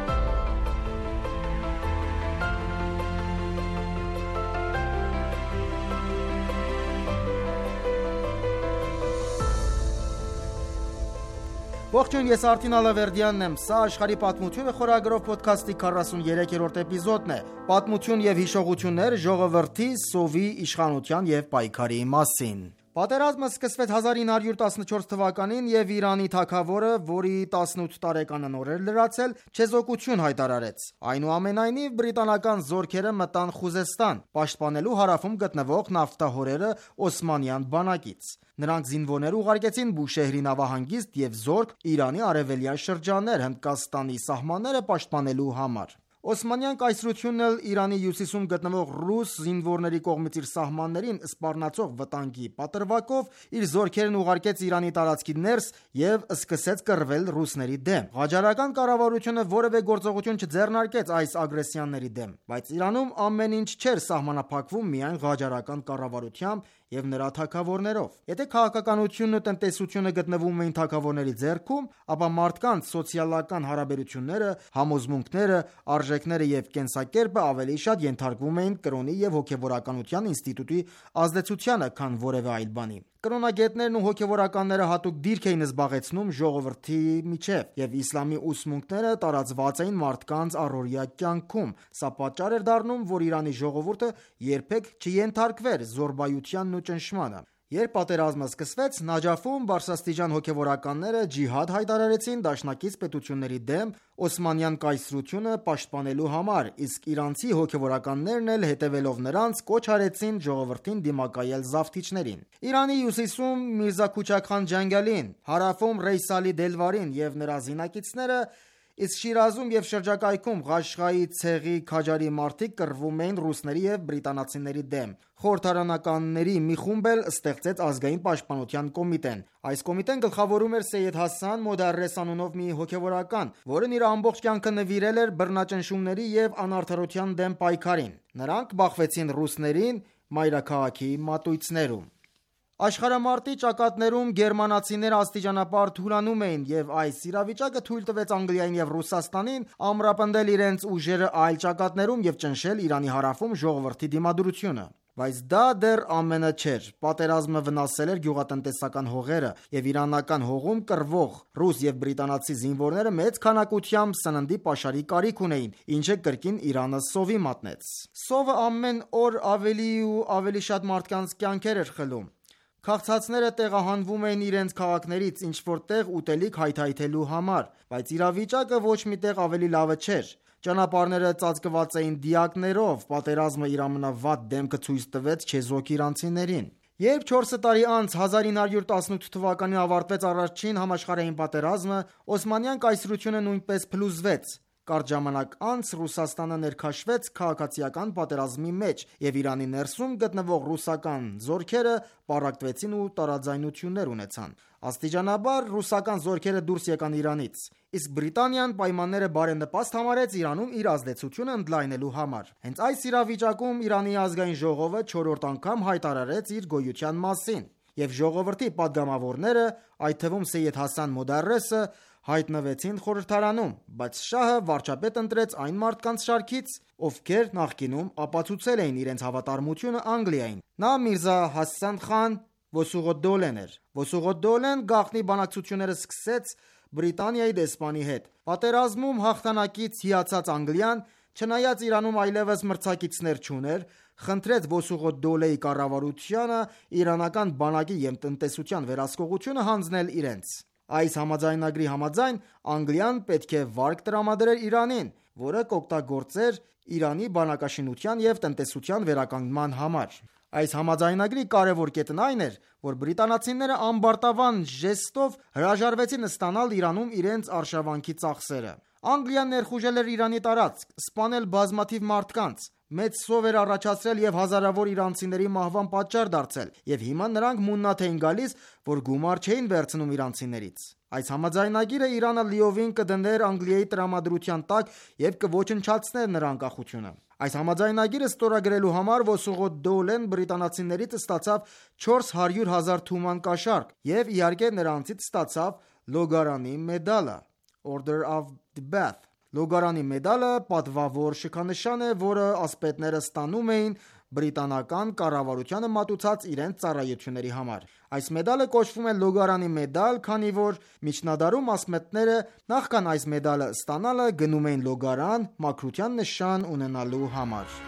Ողջույն, ես Արտին Ալավերդյանն եմ, սա աշխարհի պատմությունը խորագրով ոդքասթի 43-րդ էպիզոդն է։ Պատմություն եւ հիշողություններ ժողովրդի, սովի, իշխանության եւ պայքարի մասին։ Պատերազմը սկսվեց 1914 թվականին եւ Իրանի թագավորը, որի 18 տարեկանն օր էր լրացել, չեզոքություն հայտարարեց։ Այնուամենայնիվ բրիտանական զորքերը մտան Խուզեստան, պաշտպանելու հարավում գտնվող նավթահորերը Օսմանյան բանակից։ Նրանք զինվորներ ուղարկեցին Բուշեհրի նավահանգիստ եւ զորք Իրանի արևելյան շրջաններ, Հնդկաստանի սահմանները պաշտպանելու համար։ Օսմանյան կայսրությունն էլ Իրանի հյուսիսում գտնվող ռուս զինվորների կողմից իր սահմաններին սպառնացող վտանգի պատրվակով իր զորքերն ուղարկեց Իրանի տարածքի ներս եւ սկսեց կռվել ռուսների դեմ։ Ղաջարական կառավարությունը որևէ գործողություն չձեռնարկեց այս ագրեսիաների դեմ, բայց Իրանում ամեն ինչ չէր սահմանափակվում միայն ղաջարական կառավարությամբ եւ նրա թագավորներով։ Եթե քաղաքականությունն ու տնտեսությունը գտնվում էին թագավորների ձեռքում, ապա մարդկանց սոցիալական հարաբերությունները, համոզմունքները, արժեքները եւ կենսակերպը ավելի շատ ենթարկվում էին կրոնի եւ հոգեվորականության ինստիտուտի ազդեցությանը, քան որևէ այլ բանի։ Կրոնագետներն ու հոգեվորականները հատուկ դիրք էին զբաղեցնում ժողովրդի միջև եւ իսլամի ուսմունքները տարածված էին մարդկանց առօրյա կյանքում։ Սա պատճառ էր դառնում, որ Իրանի ժողովուրդը երբեք չենթարկվեր զորբայությանն ու ճնշմանը։ Երբ պատերազմը սկսվեց, Նաջաֆում բարձրաստիճան հոգևորականները ջիհադ հայտարարեցին դաշնակից պետությունների դեմ Օսմանյան կայսրությունը պաշտպանելու համար, իսկ իրանցի հոգևորականներն էլ հետևելով նրանց կոչ արեցին ժողովրդին դիմակայել զավթիչներին։ Իրանի հյուսիսում Միրզա Քուչաքխան Ջանգալին, հարավում Ռեյսալի Դելվարին եւ նրա զինակիցները, իսկ Շիրազում եւ շրջակայքում Ղաշղայի, Ցեղի, Քաջարի մարդիկ կռվում էին ռուսների եւ բրիտանացիների դեմ։ Խորհրդարանականների մի խումբ էլ ստեղծեց ազգային պաշտպանության կոմիտեն։ Այս կոմիտեն գլխավորում էր Սեյեդ Հասան Մոդարես անունով մի հոգևորական, որն իր ամբողջ կյանքը նվիրել էր բռնաճնշումների եւ անարդարության դեմ պայքարին։ Նրանք բախվեցին ռուսներին մայրաքաղաքի մատույցներում։ Աշխարհամարտի ճակատներում գերմանացիները աստիճանաբար թուլանում էին եւ այս իրավիճակը թույլ տվեց Անգլիային եւ Ռուսաստանին ամրապնդել իրենց ուժերը այլ ճակատներում եւ ճնշել Իրանի հարավում ժողովրդի դիմադրությունը։ Բայց դա դեռ ամենը չէր։ Պատերազմը վնասել էր գյուղատնտեսական հողերը եւ իրանական հողում կռվող ռուս եւ բրիտանացի զինվորները մեծ քանակությամբ սննդի պաշարի կարիք ունեին, ինչը կրկին Իրանը սովի մատնեց։ Սովը ամեն օր ավելի ու ավելի շատ մարդկանց կյանքեր էր խլում։ Քաղցածները տեղահանվում էին իրենց քաղաքներից ինչ-որ տեղ ուտելիք հայթայթելու համար, բայց իրավիճակը ոչ մի տեղ ավելի լավը չէր։ Ճանապարհները ծածկված էին դիակներով, պատերազմը իր ամենավատ դեմքը ցույց տվեց չեզոք իրանցիներին։ Երբ 4 տարի անց 1918 թվականին ավարտվեց առաջին համաշխարհային պատերազմը, Օսմանյան կայսրությունը նույնպես փլուզվեց։ Կարճ ժամանակ անց Ռուսաստանը ներքաշվեց քաղաքացիական պատերազմի մեջ, և Իրանի ներսում գտնվող ռուսական զորքերը պառակտվեցին ու տարաձայնություններ ունեցան։ Աստիճանաբար ռուսական զորքերը դուրս եկան Իրանից, իսկ Բրիտանիան պայմանները բարենպաստ համարեց Իրանում իր ազդեցությունը ընդլայնելու համար։ Հենց այս իրավիճակում Իրանի ազգային ժողովը 4-րդ անգամ հայտարարեց իր գոյության մասին, և ժողովրդի պատգամավորները, այդ թվում Սեյեդ Հասան Մոդարեսը, հայտնվեցին խորհրդարանում, բայց շահը վարչապետ ընտրեց այն մարդկանց շարքից, ովքեր նախկինում ապացուցել էին իրենց հավատարմությունը Անգլիային։ Նա Միրզա Հասան խան Վոսուղոդոլեն էր։ Վոսուղոդոլեն գաղտնի բանակցությունները սկսեց Բրիտանիայի դեսպանի հետ։ Պատերազմում հաղթանակից հիացած Անգլիան, չնայած Իրանում այլևս մրցակիցներ չուներ, խնդրեց Վոսուղոդոլեի կառավարությանը իրանական բանակի և տնտեսության վերահսկողությունը հանձնել իրենց։ Այս համաձայնագրի համաձայն Անգլիան պետք է վարկ տրամադրեր Իրանին, որը կօգտագործեր Իրանի բանակաշինության և տնտեսության վերականգնման համար։ Այս համաձայնագրի կարևոր կետն այն էր, որ բրիտանացիները ամբարտավան ժեստով հրաժարվեցին ստանալ Իրանում իրենց արշավանքի ծախսերը։ Անգլիան ներխուժել էր Իրանի տարածք, սպանել բազմաթիվ մարդկանց, մեծ սով էր առաջացրել և հազարավոր իրանցիների մահվան պատճառ դարձել, և հիմա նրանք մուննաթ էին գալիս, որ գումար չէին վերցնում իրանցիներից։ Այս համաձայնագիրը Իրանը լիովին կդներ Անգլիայի տրամադրության տակ և կոչնչացներ նրա անկախությունը։ Այս համաձայնագիրը ստորագրելու համար Վոսուղոդոլեն բրիտանացիներից ստացավ 400,000 թուման կաշառք և իհարկե նրանցից ստացավ Լոգարանի մեդալը (Order of the Bath)։ Լոգարանի մեդալը պատվավոր շքանշան է, որը ասպետները ստանում էին բրիտանական կառավարությանը մատուցած իրենց ծառայությունների համար։ Այս մեդալը կոչվում է Լոգարանի մեդալ, քանի որ միջնադարում ասպետները նախքան այս մեդալը ստանալը գնում էին Լոգարան մաքրության նշան ունենալու համար։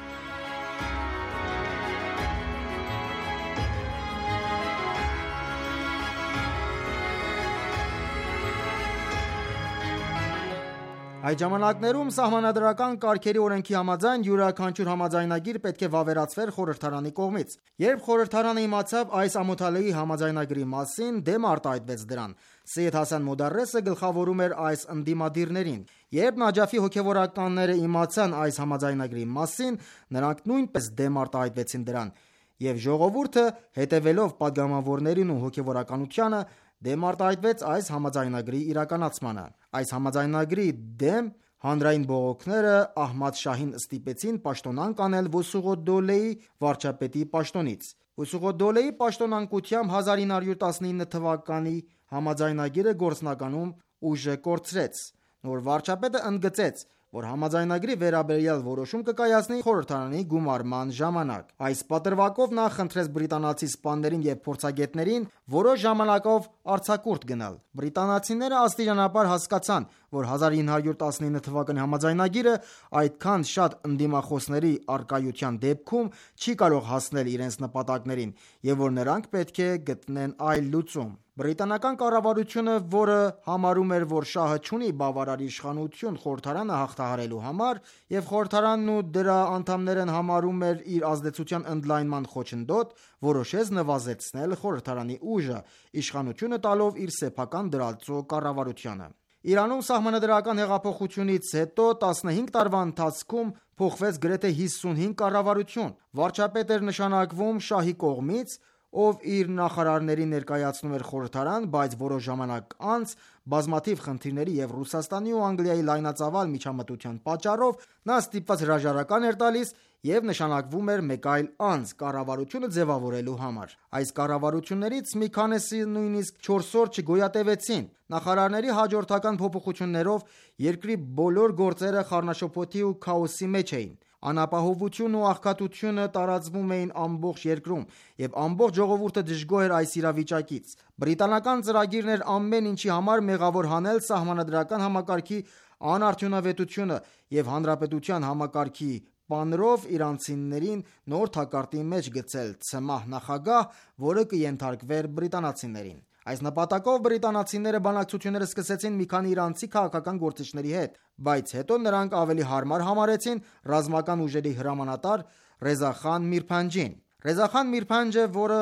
Այդ ժամանակներում սահմանադրական կարգերի օրենքի համաձայն յուրաքանչյուր համաձայնագիր պետք է վավերացվեր խորհրդարանի կողմից։ Երբ խորհրդարանը իմացավ այս ամոթալի համաձայնագրի մասին, դեմ արտահայտվեց դրան։ Սեյեդ Հասան Մոդարեսը գլխավորում էր այս ընդդիմադիրներին։ Երբ Նաջաֆի հոգևորականները իմացան այս համաձայնագրի մասին, նրանք նույնպես դեմ արտահայտվեցին դրան, և ժողովուրդը, հետևելով պատգամավորներին ու հոգևորականությանը, դեմ արտահայտվեց այս համաձայնագրի իրականացմանը։ Այս համաձայնագրի դեմ հանրային բողոքները Ահմադ Շահին ստիպեցին պաշտոնանկ անել Վոսուղոդոլեի վարչապետի պաշտոնից։ Վոսուղոդոլեի պաշտոնանկությամբ 1919 թվականի համաձայնագիրը գործնականում ուժը կորցրեց։ Նոր վարչապետը ընդգծեց, որ համաձայնագրի վերաբերյալ որոշում կկայացնի խորհրդարանի գումարման ժամանակ։ Այս պատրվակով նա խնդրեց բրիտանացի սպաներին և փորձագետներին որոշ ժամանակով արձակուրդ գնալ։ Բրիտանացիները աստիճանաբար հասկացան, որ 1919 թվականի համաձայնագիրը այդքան շատ ընդդիմախոսների առկայության դեպքում չի կարող հասնել իրենց նպատակներին, և որ նրանք պետք է գտնեն այլ լուծում։ Բրիտանական կառավարությունը, որը համարում էր, որ շահը չունի բավարար իշխանություն խորհրդարանը հաղթահարելու համար, և խորհրդարանն ու դրա անդամներն համարում էր իր ազդեցության ընդլայնման խոչընդոտ, որոշեց նվազեցնել խորհրդարանի ուժը, իշխանությունը տալով իր սեփական դրածո կառավարությանը։ Իրանում սահմանադրական հեղափոխությունից հետո 15 տարվա ընթացքում փոխվեց գրեթե 55 կառավարություն։ Վարչապետ էր նշանակվում շահի կողմից, ով իր նախարարներին ներկայացնում էր խորհրդարան, բայց որոշ ժամանակ անց բազմաթիվ խնդիրների և Ռուսաստանի ու Անգլիայի լայնածավալ միջամտության պատճառով նա ստիպված հրաժարական էր տալիս և նշանակվում էր մեկ այլ անձ կառավարությունը ձևավորելու համար։ Այս կառավարություններից մի քանիսը նույնիսկ 4 օր չգոյատևեցին։ Նախարարների հաջորդական փոփոխություններով երկրի բոլոր գործերը խառնաշփոթի ու քաոսի մեջ էին։ Անապահովությունն ու աղքատությունը տարածվում էին ամբողջ երկրում, և ամբողջ ժողովուրդը դժգոհ էր այս իրավիճակից։ Բրիտանական ծրագիրն էր ամեն ինչի համար մեղավոր հանել սահմանադրական համակարգի անարդյունավետությունը և հանրապետության համակարգի պանրով իրանցիներին նոր թակարդի մեջ գցել ցմահ նախագահ, որը կենթարկվեր բրիտանացիներին։ Այս նպատակով բրիտանացիները բանակցություններ սկսեցին մի քանի իրանցի քաղաքական գործիչների հետ, բայց հետո նրանք ավելի հարմար համարեցին ռազմական ուժերի հրամանատար Ռեզա խան Միրփանջին։ Ռեզա խան Միրփանջը, որը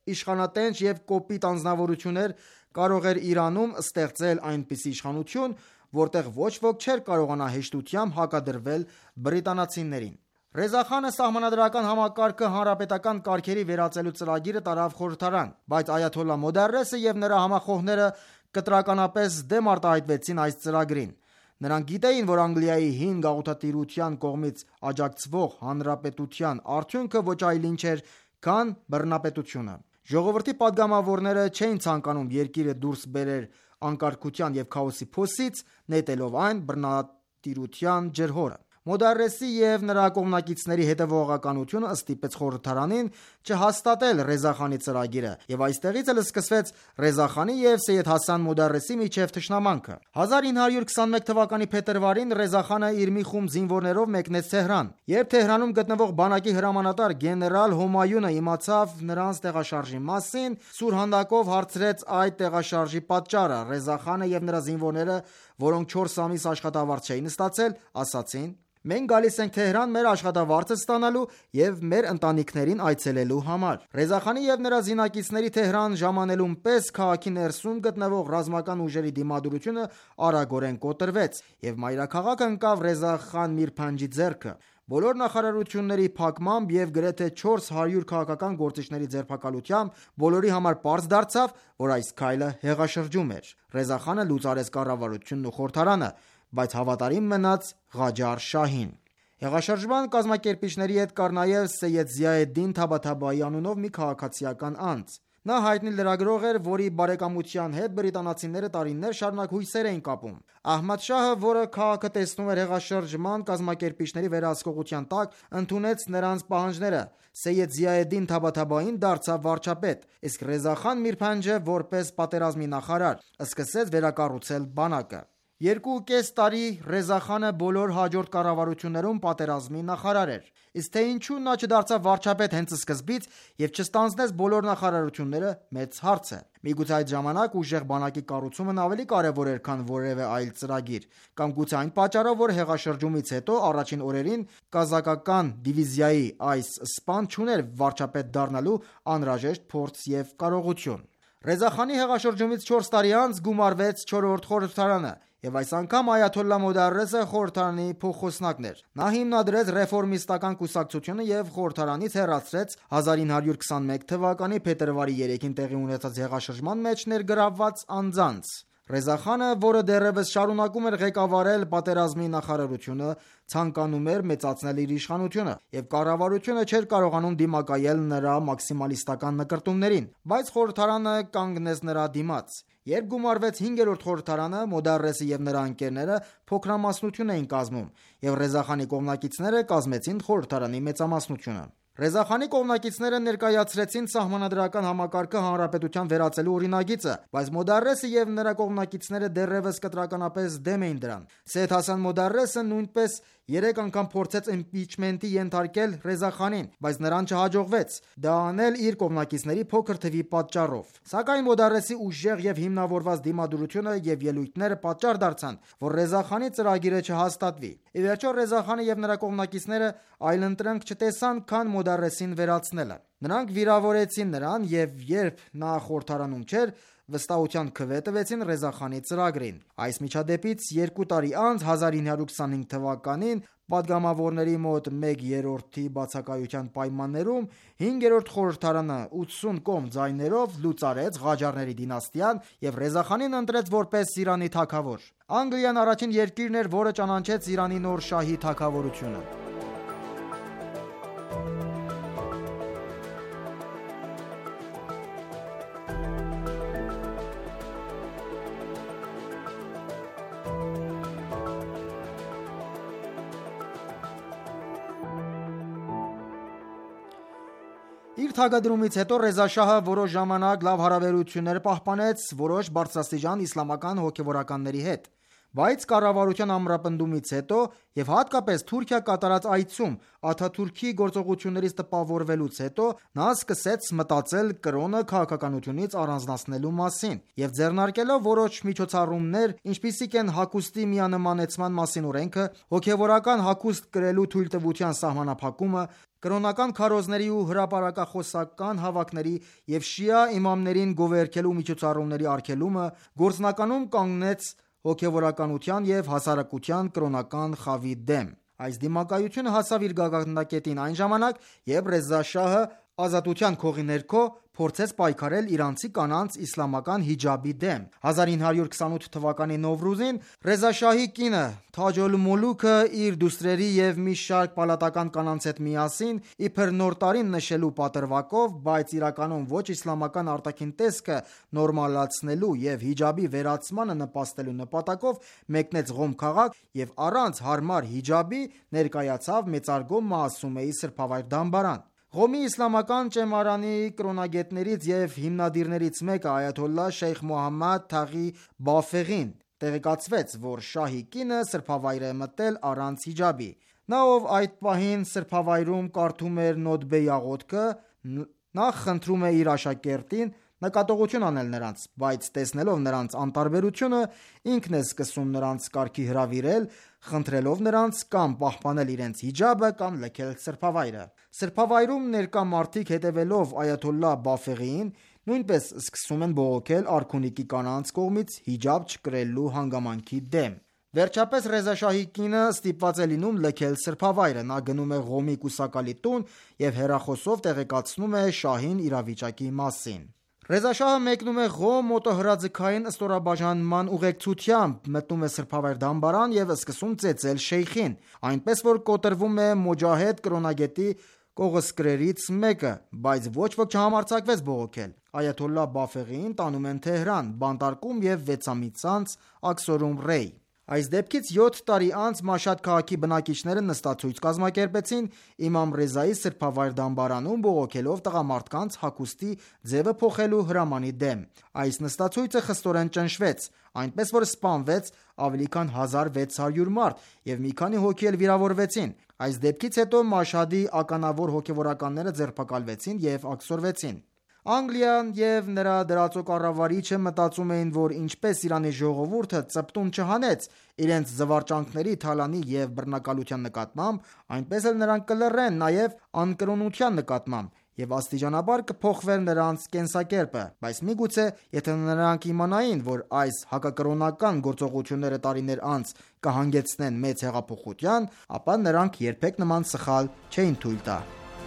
իշխանատենչ եւ կոպիտ անձնավորություններ կարող էր Իրանում ստեղծել այնպիսի իշխանություն, որտեղ ոչ ոք չէր կարողանա հեշտությամբ հակադրվել բրիտանացիներին։ Ռեզա խանը սահմանադրական համակարգը հանրապետական կարգերի վերածելու ծրագիրը տարավ խորհրդարան, բայց այաթոլլա Մոդարրեսը եւ նրա համախոհները կտրականապես դեմ արտահայտվեցին այս ծրագրին։ Նրանք գիտեին, որ Անգլիայի հին գաղութատիրության կողմից աջակցվող հանրապետության արդյունքը ոչ այլ ինչ էր, քան բռնապետությունը։ Ժողովրդի падգամավորները չէին ցանկանում երկիրը դուրս բերել անկարգության եւ քաոսի փոսից, նետելով այն բռնատիրության ջրհորը։ Մոդարրեսի եւ նրա կողմնակիցների հետևողականությունը ստիպեց խորհրդարանին չհաստատել Ռեզա խանի ծրագիրը, եւ այստեղից էլ սկսվեց Ռեզա խանի եւ Սեյեդ Հասան Մոդարրեսի միջև թշնամանքը։ 1921 թվականի փետրվարին Ռեզա խանը իր մի խումբ զինվորներով մեկնեց Թեհրան։ Երբ Թեհրանում գտնվող բանակի հրամանատար գեներալ Հոմայունը իմացավ նրանց տեղաշարժի մասին, սուրհանդակով հարցրեց այդ տեղաշարժի պատճառը։ Ռեզա խանը եւ նրա զինվորները, որոնք 4 ամիս աշխատավարձ չէին ստացել, ասացին. «Մենք գալիս ենք Թեհրան մեր աշխատավարձը ստանալու եւ մեր ընտանիքներին այցելելու համար»։ Ռեզա խանի եւ նրա զինակիցների Թեհրան ժամանելուն պես քաղաքի ներսում գտնվող ռազմական ուժերի դիմադրությունը արագորեն կոտրվեց եւ մայրաքաղաքը ընկավ Ռեզա խան Միրփանջի ձեռքը։ Բոլոր նախարարությունների փակմամբ եւ գրեթե 400 քաղաքական գործիչների ձերբակալությամբ բոլորի համար պարզ դարձավ, որ այս քայլը հեղաշրջում էր։ Ռեզա խանը լուծարեց կառավարությունն ու խորհրդարանը, բայց հավատարիմ մնաց Ղաջար շահին։ Հեղաշրջման կազմակերպիչների հետ կար նաև Սեյեդ Զիայեդդին Թաբաթաբայի անունով մի քաղաքացիական անձ։ Նա հայտնի լրագրող էր, որի բարեկամության հետ բրիտանացիները տարիներ շարունակ հույսեր էին կապում։ Ահմադ շահը, որը քաղաքը տեսնում էր հեղաշրջման կազմակերպիչների վերահսկողության տակ, ընդունեց նրանց պահանջները։ Սեյեդ Զիայեդդին Թաբաթաբային դարձավ վարչապետ, իսկ Ռեզա խան Միրփանջը, որպես պատերազմի նախարար, սկսեց վերակառուցել բանակը։ 2.5 տարի Ռեզա խանը բոլոր հաջորդ կառավարություններում պատերազմի նախարար էր։ Իսկ թե ինչու նա չդարձավ վարչապետ հենց սկզբից եւ չստանձնեց բոլոր նախարարությունները, մեծ հարց է։ Միգուցե այդ ժամանակ ուժեղ բանակի կառուցումն ավելի կարևոր էր, քան որևէ այլ ծրագիր, կամ գուցե այն պատճառով, որ հեղաշրջումից հետո առաջին օրերին կազակական դիվիզիայի այս սպան չուներ վարչապետ դառնալու անհրաժեշտ փորձ եւ կարողություն։ Ռեզա խանի հեղաշրջումից 4 տարի անց գումարվեց 4-րդ խորհրդարանը, եւ այս անգամ այաթոլլա Մոդարրեսը խորհրդարանի փոխոսնակն էր։ Նա հիմնադրեց ռեֆորմիստական կուսակցությունը եւ խորհրդարանից հեռացրեց 1921 թվականի փետրվարի 3-ին տեղի ունեցած հեղաշրջման մեջ ներգրավված անձանց։ Ռեզա խանը, որը դեռևս շարունակում էր ղեկավարել պատերազմի նախարարությունը, ցանկանում էր մեծացնել իր իշխանությունը, եւ կառավարությունը չէր կարողանում դիմակայել նրա մաքսիմալիստական նկրտումներին, բայց խորհրդարանը կանգնեց նրա դիմաց։ Երբ գումարվեց 5-րդ խորհրդարանը, Մոդարրեսը եւ նրա ընկերները փոքրամասնություն էին կազմում, եւ Ռեզա խանի կողմնակիցները կազմեցին խորհրդարանի մեծամասնությունը։ Ռեզա խանի կողմնակիցները ներկայացրեցին սահմանադրական համակարգը հանրապետության վերածելու օրինագիծը, բայց Մոդարրեսը եւ նրա կողմնակիցները դեռևս կտրականապես դեմ էին դրան։ Սեյեդ Հասան Մոդարրեսը նույնպես 3 անգամ փորձեց իմպիչմենտի ենթարկել Ռեզա խանին, բայց նրան չհաջողվեց, դա անել իր կողմնակիցների փոքր թվի պատճառով։ Սակայն Մոդարրեսի ուժեղ եւ հիմնավորված դիմադրությունը եւ ելույթները պատճառ դարձան, որ Ռեզա խանի ծրագիրը չհաստատվի։ Ի վերջո Ռեզա խանը եւ նրա կողմնակիցները այլընտրանք չտեսան, քան Մոդարրեսին վերացնելը։ Նրանք վիրավորեցին նրան եւ երբ նա խորհրդարանում չէր, վստահության քվե տվեցին Ռեզա խանի ծրագրին։ Այս միջադեպից 2 տարի անց 1925 թվականին падգամավորների մոտ 1/3-ի բացակայության պայմաններում 5-րդ խորհրդարանը 80 կողմ ձայներով լուծարեց Ղաջարների դինաստիան եւ Ռեզա խանին ընտրեց որպես Իրանի թագավոր։ Անգլիան առաջին երկիրն էր, որը ճանաչեց Իրանի նոր շահի թագավորությունը։ Իր թագադրումից հետո Ռեզա շահը որոշ ժամանակ լավ հարաբերություններ պահպանեց որոշ բարձրաստիճան իսլամական հոգևորականների հետ, բայց կառավարության ամրապնդումից հետո եւ հատկապես Թուրքիա կատարած այցում Աթաթուրքի գործողություններից տպավորվելուց հետո նա սկսեց մտածել կրոնը քաղաքականությունից առանձնացնելու մասին եւ ձեռնարկելով որոշ միջոցառումներ, ինչպիսիք են հագուստի միանմանեցման մասին օրենքը, հոգևորական հագուստ կրելու թույլտվության սահմանափակումը, Կրոնական քարոզների ու հրապարակախոսական հավաքների և շիա իմամներին գովերգելու միջոցառումների արգելումը գործնականում կանգնեց հոգևորականության և հասարակության կրոնական խավի դեմ։ Այս դիմակայությունը հասավ իր գագաթնակետին այն ժամանակ, երբ Ռեզա շահը ազատության քողի ներքո փորձեց պայքարել իրանցի կանանց իսլամական հիջաբի դեմ։ 1928 թվականի Նովրուզին Ռեզա շահի կինը Թաջ օլ-Մոլուքը իր դուստրերի և մի շարք պալատական կանանց հետ միասին իբր նոր տարին նշելու պատրվակով, բայց իրականում ոչ իսլամական արտաքին տեսքը նորմալացնելու և հիջաբի վերացմանը նպաստելու նպատակով մեկնեց Ղոմ քաղաք և առանց հարմար հիջաբի ներկայացավ մեծարգո Մասումեի սրբավայր դամբարան։ Ղոմի իսլամական ճեմարանի կրոնագետներից և հիմնադիրներից մեկը այաթոլլահ Շեյխ Մոհամմադ Թաղի Բաֆեղին տեղեկացվեց, որ շահի կինը սրբավայր է մտել առանց հիջաբի։ Նա, ով այդ պահին սրբավայրում կարդում էր նոթբեի աղոթքը, նախ խնդրում է իր աշակերտին նկատողություն անել նրանց, բայց տեսնելով նրանց անտարբերությունը, ինքն է սկսում նրանց կարգի հրավիրել, խնդրելով նրանց կամ պահպանել իրենց հիջաբը կամ լքել սրբավայրը։ Սրբավայրում ներկա մարդիկ, հետևելով այաթոլլահ Բաֆեղիին, նույնպես սկսում են բողոքել արքունիքի կանանց կողմից հիջաբ չկրելու հանգամանքի դեմ։ Վերջապես Ռեզա շահի կինը ստիպված է լինում լքել սրբավայրը։ Նա գնում է Ղոմի կուսակալի տուն և հեռախոսով տեղեկացնում է շահին իրավիճակի մասին։ Ռեզա շահը մեկնում է Ղոմ մոտոհրաձգային ստորաբաժանման ուղեկցությամբ, մտնում է սրբավայր դամբարան և սկսում ծեծել շեյխին, այնպես որ կոտրվում է Մոջահեդ կրոնագետի կողոսկրերից մեկը, բայց ոչ ոք չհամարձակվեց բողոքել։ Այաթոլլահ Բաֆեղիին տանում են Թեհրան, բանտարկում և 6 ամիս անց աքսորում Ռեյ։ Այս դեպքից 7 տարի անց Մաշհադ քաղաքի բնակիչները նստացույց կազմակերպեցին Իմամ Ռեզայի սրբավայր դամբարանում, բողոքելով տղամարդկանց հագուստի ձևը փոխելու հրամանի դեմ։ Այս նստացույցը խստորեն ճնշվեց, այնպես որ սպանվեց ավելի քան 1600 մարդ և մի քանի հոգի էլ վիրավորվեցին։ Այս դեպքից հետո Մաշհադի ականավոր հոգևորականները ձերբակալվեցին և աքսորվեցին։ Անգլիան և նրա դրածո կառավարիչը մտածում էին, որ ինչպես Իրանի ժողովուրդը ծպտուն չհանեց իրենց զվարճանքների, թալանի և բռնակալության նկատմամբ, այնպես էլ նրանք կլռեն նաև անկրոնության նկատմամբ և աստիճանաբար կփոխվեր նրանց կենսակերպը, բայց միգուցե եթե նրանք իմանային, որ այս հակակրոնական գործողությունները տարիներ անց կհանգեցնեն մեծ հեղափոխության, ապա նրանք երբեք նման սխալ չէին թույլ տա։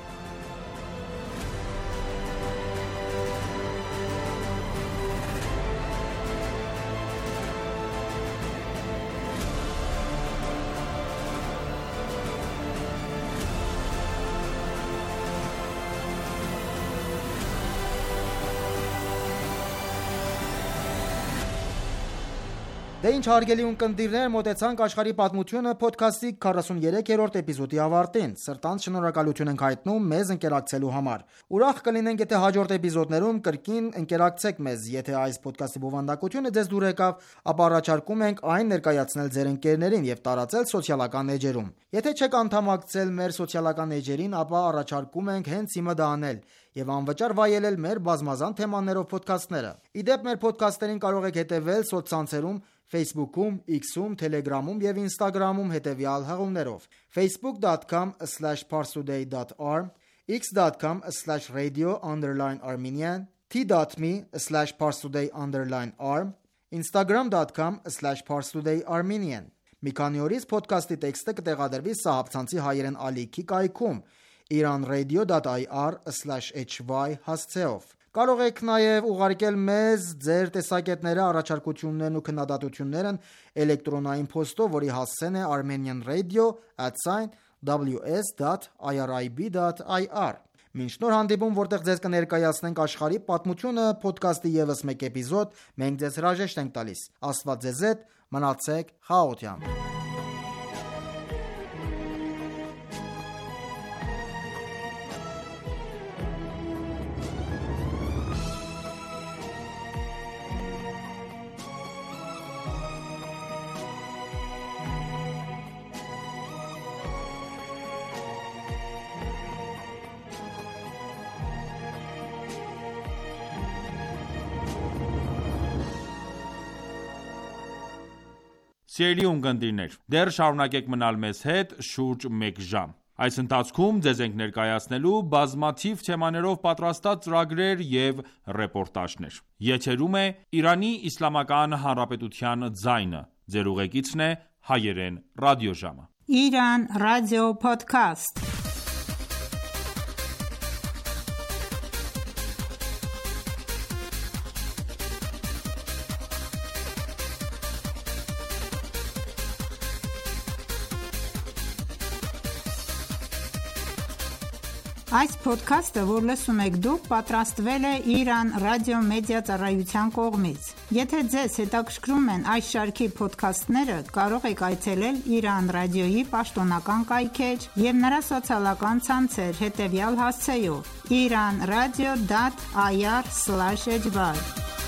Դե ինչ հարգելի ունկնդիրներ, մոտեցանք աշխարհի պատմությունը ոդքասթի 43-րդ էպիզոդի ավարտին։ Սրտանց շնորհակալություն ենք հայտնում մեզ ընկերակցելու համար։ Ուրախ կլինենք, եթե հաջորդ էպիզոդներում կրկին ընկերակցեք մեզ։ Եթե այս ոդքասթի բովանդակությունը ձեզ դուր եկավ, ապա առաջարկում ենք այն ներկայացնել ձեր ընկերներին և տարածել սոցիալական էջերում։ Եթե չեք անդամակցել մեր սոցիալական էջերին, ապա առաջարկում ենք հենց հիմա դա անել և անվճար վայելել մեր բազմազան թեմաներով ոդքասթները։ Ի դեպ, մեր ոդքասթերին կարող եք հետևել սոցցանցերում Facebook-ում, X-ում, Telegram-ում և Instagram-ում հետևյալ հղումներով. facebook.com/parstoday.arm, x.com/radio_armenian, t.me/parstoday_arm, instagram.com/parstodayarmenian։ Մի քանի օրից ոդքասթի տեքստը կտեղադրվի Սահաբցանցի հայերեն ալիքի կայքում iranradio.ir/hy հասցեով։ Կարող եք նաև ուղարկել մեզ ձեր տեսակետները, առաջարկություններն ու քննադատություններն էլեկտրոնային փոստով, որի հասցեն է armenianradio@ws.irib.ir։ Մինչ նոր հանդիպում, որտեղ ձեզ կներկայացնենք աշխարհի պատմությունը ոդքասթի ևս մեկ էպիզոդ, մենք ձեզ հրաժեշտ ենք տալիս։ Աստված ձեզ հետ, մնացեք խաղաղությամբ։ Սիրելի ունկնդիրներ, դեռ շարունակեք մնալ մեզ հետ շուրջ մեկ ժամ։ Այս ընթացքում ձեզ ենք ներկայացնելու բազմաթիվ թեմաներով պատրաստած ծրագրեր և ռեպորտաժներ: Եթերում է Իրանի Իսլամական Հանրապետության ձայնը: Ձեր ուղեկիցն է Հայերեն ռադիոժամը: Իրան ռադիո փոդքասթ: Այս փոդքասթը, որ լսում եք դուք, պատրաստվել է Իրան ռադիո-մեդիա ծառայության կողմից: Եթե ձեզ հետաքրքրում են այս շարքի փոդքասթները, կարող եք այցելել Իրան ռադիոյի պաշտոնական կայքէջ և նրա սոցիալական ցանցեր հետևյալ հասցեով՝ iranradio.ir/ajbar: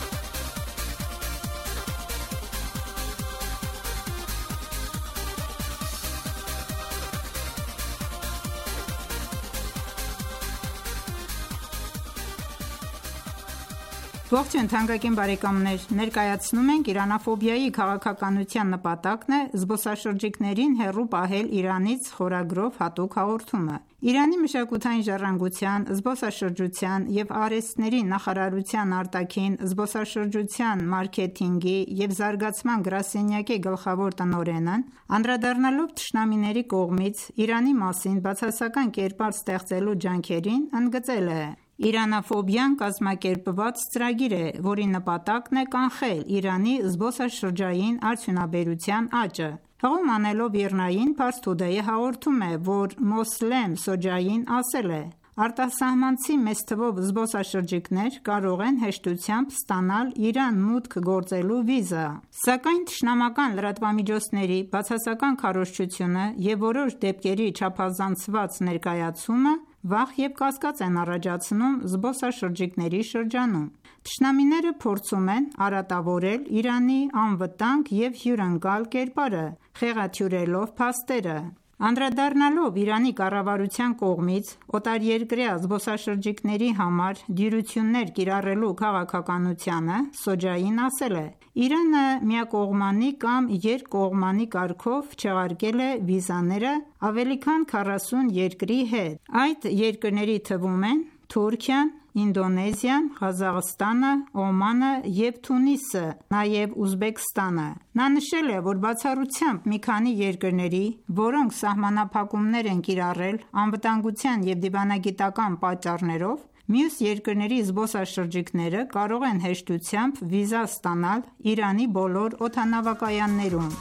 Ողջույն թանկագին բարեկամներ: Ներկայացնում ենք «Իրանաֆոբիայի քաղաքականության նպատակն է զբոսաշրջիկներին հեռու պահել Իրանից» խորագրով հատուկ հաղորդումը: Իրանի մշակութային ժառանգության, զբոսաշրջության և արհեստների նախարարության արտաքին զբոսաշրջության, մարքեթինգի և զարգացման գրասենյակի գլխավոր տնօրենն անդրադառնալով թշնամիների կողմից Իրանի մասին բացասական կերպար ստեղծելու ջանքերին, ընդգծել է. «Իրանաֆոբիան կազմակերպված ծրագիր է, որի նպատակն է կանխել Իրանի զբոսաշրջային արդյունաբերության աճը»: Հղում անելով ԻՌՆԱ-ին, Pars Today-ը հաղորդում է, որ Մոսլեմ Շոջային ասել է. «Արտասահմանցի մեծ թվով զբոսաշրջիկներ կարող են հեշտությամբ ստանալ Իրան մուտք գործելու վիզա: Սակայն թշնամական լրատվամիջոցների բացասական քարոզչությունը և որոշ դեպքերի չափազանցված ներկայացումը վախ և կասկած են առաջացնում զբոսաշրջիկների շրջանում: Թշնամիները փորձում են արատավորել Իրանի անվտանգ և հյուրընկալ կերպարը՝ խեղաթյուրելով փաստերը: Անդրադառնալով Իրանի կառավարության կողմից օտարերկրյա զբոսաշրջիկների համար դյուրություններ կիրառելու քաղաքականությանը, Շոջային ասել է. «Իրանը միակողմանի կամ երկկողմանի կարգով չեղարկել է վիզաները ավելի քան 40 երկրի հետ: Այդ երկրների թվում են Թուրքիան, Ինդոնեզիան, Ղազախստանը, Օմանը և Թունիսը, նաև Ուզբեկստանը»: Նա նշել է, որ բացառությամբ մի քանի երկրների, որոնք սահմանափակումներ են կիրառել անվտանգության և դիվանագիտական պատճառներով, մյուս երկրների զբոսաշրջիկները կարող են հեշտությամբ վիզա ստանալ Իրանի բոլոր օդանավակայաններում: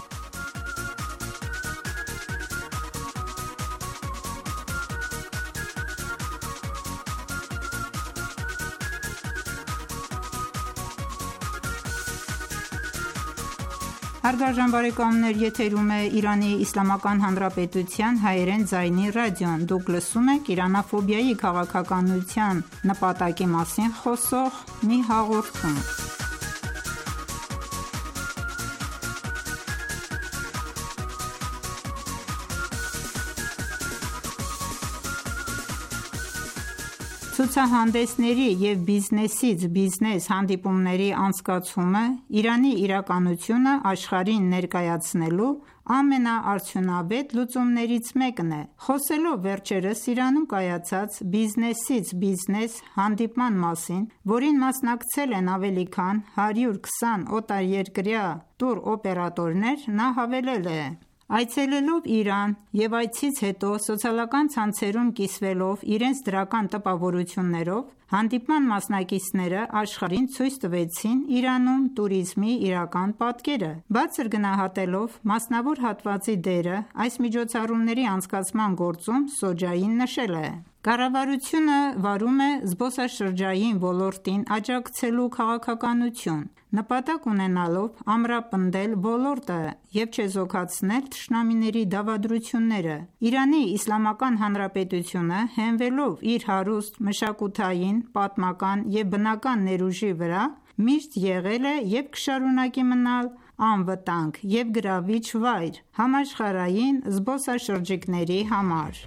Ցուցահանդեսների և բիզնեսից բիզնես հանդիպումների անցկացումը Իրանի իրականությունը աշխարհին ներկայացնելու ամենաարդյունավետ լուծումներից մեկն է: Խոսելով վերջերս Իրանում կայացած «Բիզնեսից բիզնես» հանդիպման մասին, որին մասնակցել են ավելի քան 120 օտարերկրյա տուրօպերատորներ, նա հավելել է. «Այցելելով Իրան և այցից հետո սոցիալական ցանցերում կիսվելով իրենց դրական տպավորություններով, հանդիպման մասնակիցները աշխարհին ցույց տվեցին Իրանում տուրիզմի իրական պատկերը»: Բարձր գնահատելով մասնավոր հատվածի դերը այս միջոցառումների անցկացման գործում, Շոջային նշել է. «Կառավարությունը վարում է զբոսաշրջային ոլորտին աջակցելու քաղաքականություն՝ նպատակ ունենալով ամրապնդել ոլորտը և չեզոքացնել թշնամիների դավադրությունները: Իրանի Իսլամական Հանրապետությունը հենվելով իր հարուստ մշակութային, պատմական և բնական ներուժի վրա, միշտ եղել է և կշարունակի մնալ անվտանգ և գրավիչ վայր համաշխարհային զբոսաշրջիկների համար»: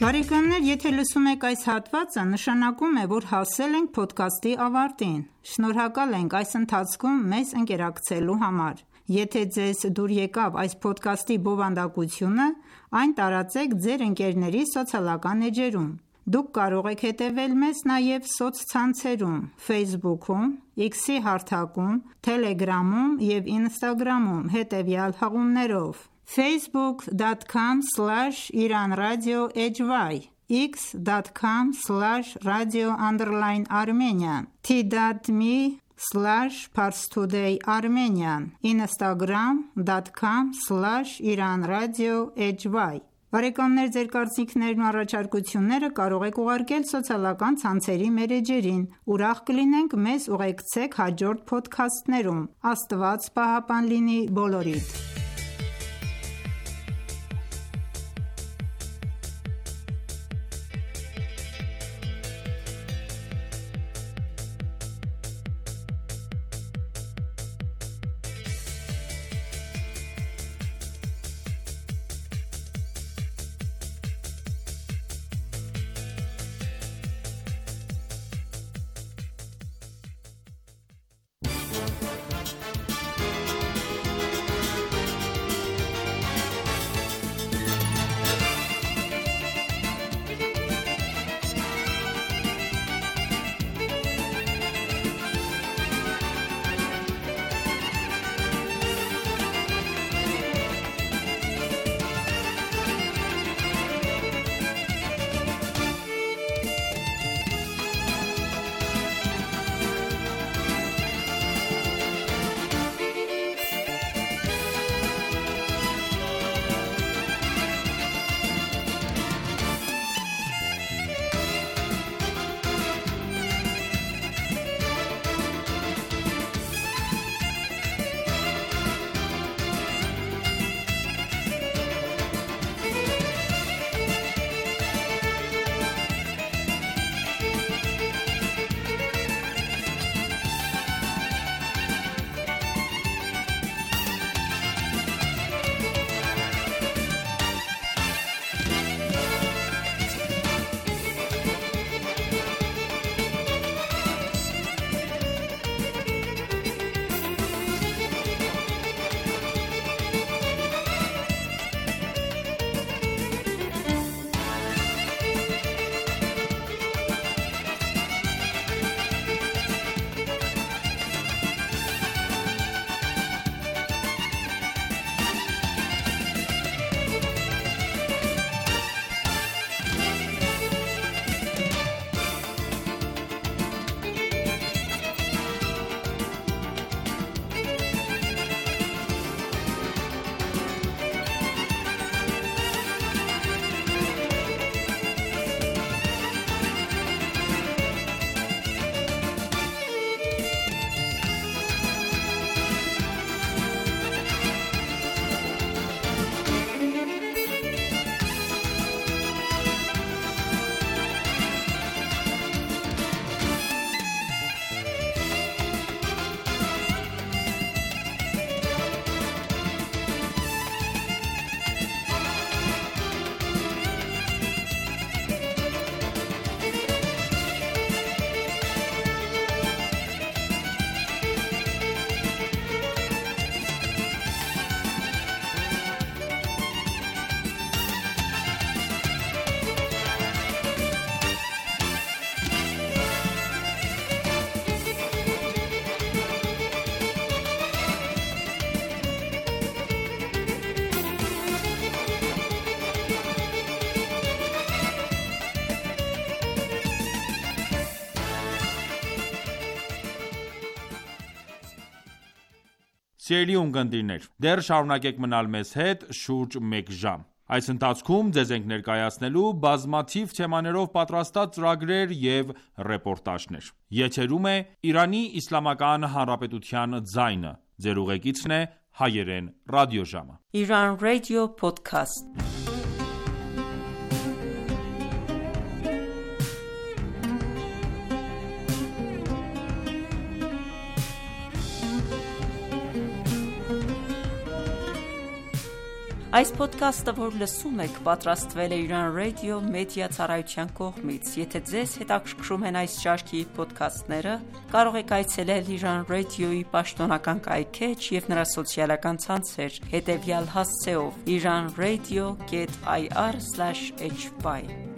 Բարեկամներ, եթե լսում եք այս հատվածը, նշանակում է, որ հասել ենք փոդքասթի ավարտին։ Շնորհակալ ենք այս ընթացքում մեզ ընկերակցելու համար։ Եթե ձեզ դուր եկավ այս փոդքասթի բովանդակությունը, այն տարածեք ձեր ընկերների սոցիալական էջերում։ Դուք կարող եք հետևել մեզ նաև սոցցանցերում՝ Facebook-ում, X-ի հարթակում, Telegram-ում և Instagram-ում հետևյալ հղումներով. facebook.com/iranradio.hy, x.com/radio_armenian, t.me/parstoday_armenian, instagram.com/iranradio.hy Բարեկամներ, ձեր կարծիքներն ու առաջարկությունները կարող եք ուղարկել սոցիալական ցանցերի մեր էջերին։ Ուրախ կլինենք մեզ ուղեկցեք հաջորդ փոդքասթներում։ Աստված պահապան լինի բոլորիդ։ Սիրելի ունկնդիրներ, դեռ շարունակեք մնալ մեզ հետ շուրջ մեկ ժամ։ Այս ընթացքում ձեզ ենք ներկայացնելու բազմաթիվ թեմաներով պատրաստած ծրագրեր և ռեպորտաժներ։ Եթերում է Իրանի Իսլամական Հանրապետության ձայնը։ Ձեր ուղեկիցն է հայերեն ռադիոժամը։ Iran Radio Podcast Այս ոդքասթը, որ լսում եք, պատրաստվել է Iran Radio Media ծառայության կողմից։ Եթե ձեզ հետաքրքրում են այս շարքի ոդքասթները, կարող եք այցելել Iran Radio-ի պաշտոնական կայքէջ և նրա սոցիալական ցանցեր, հետևյալ հասցեով iranradio.ir/hy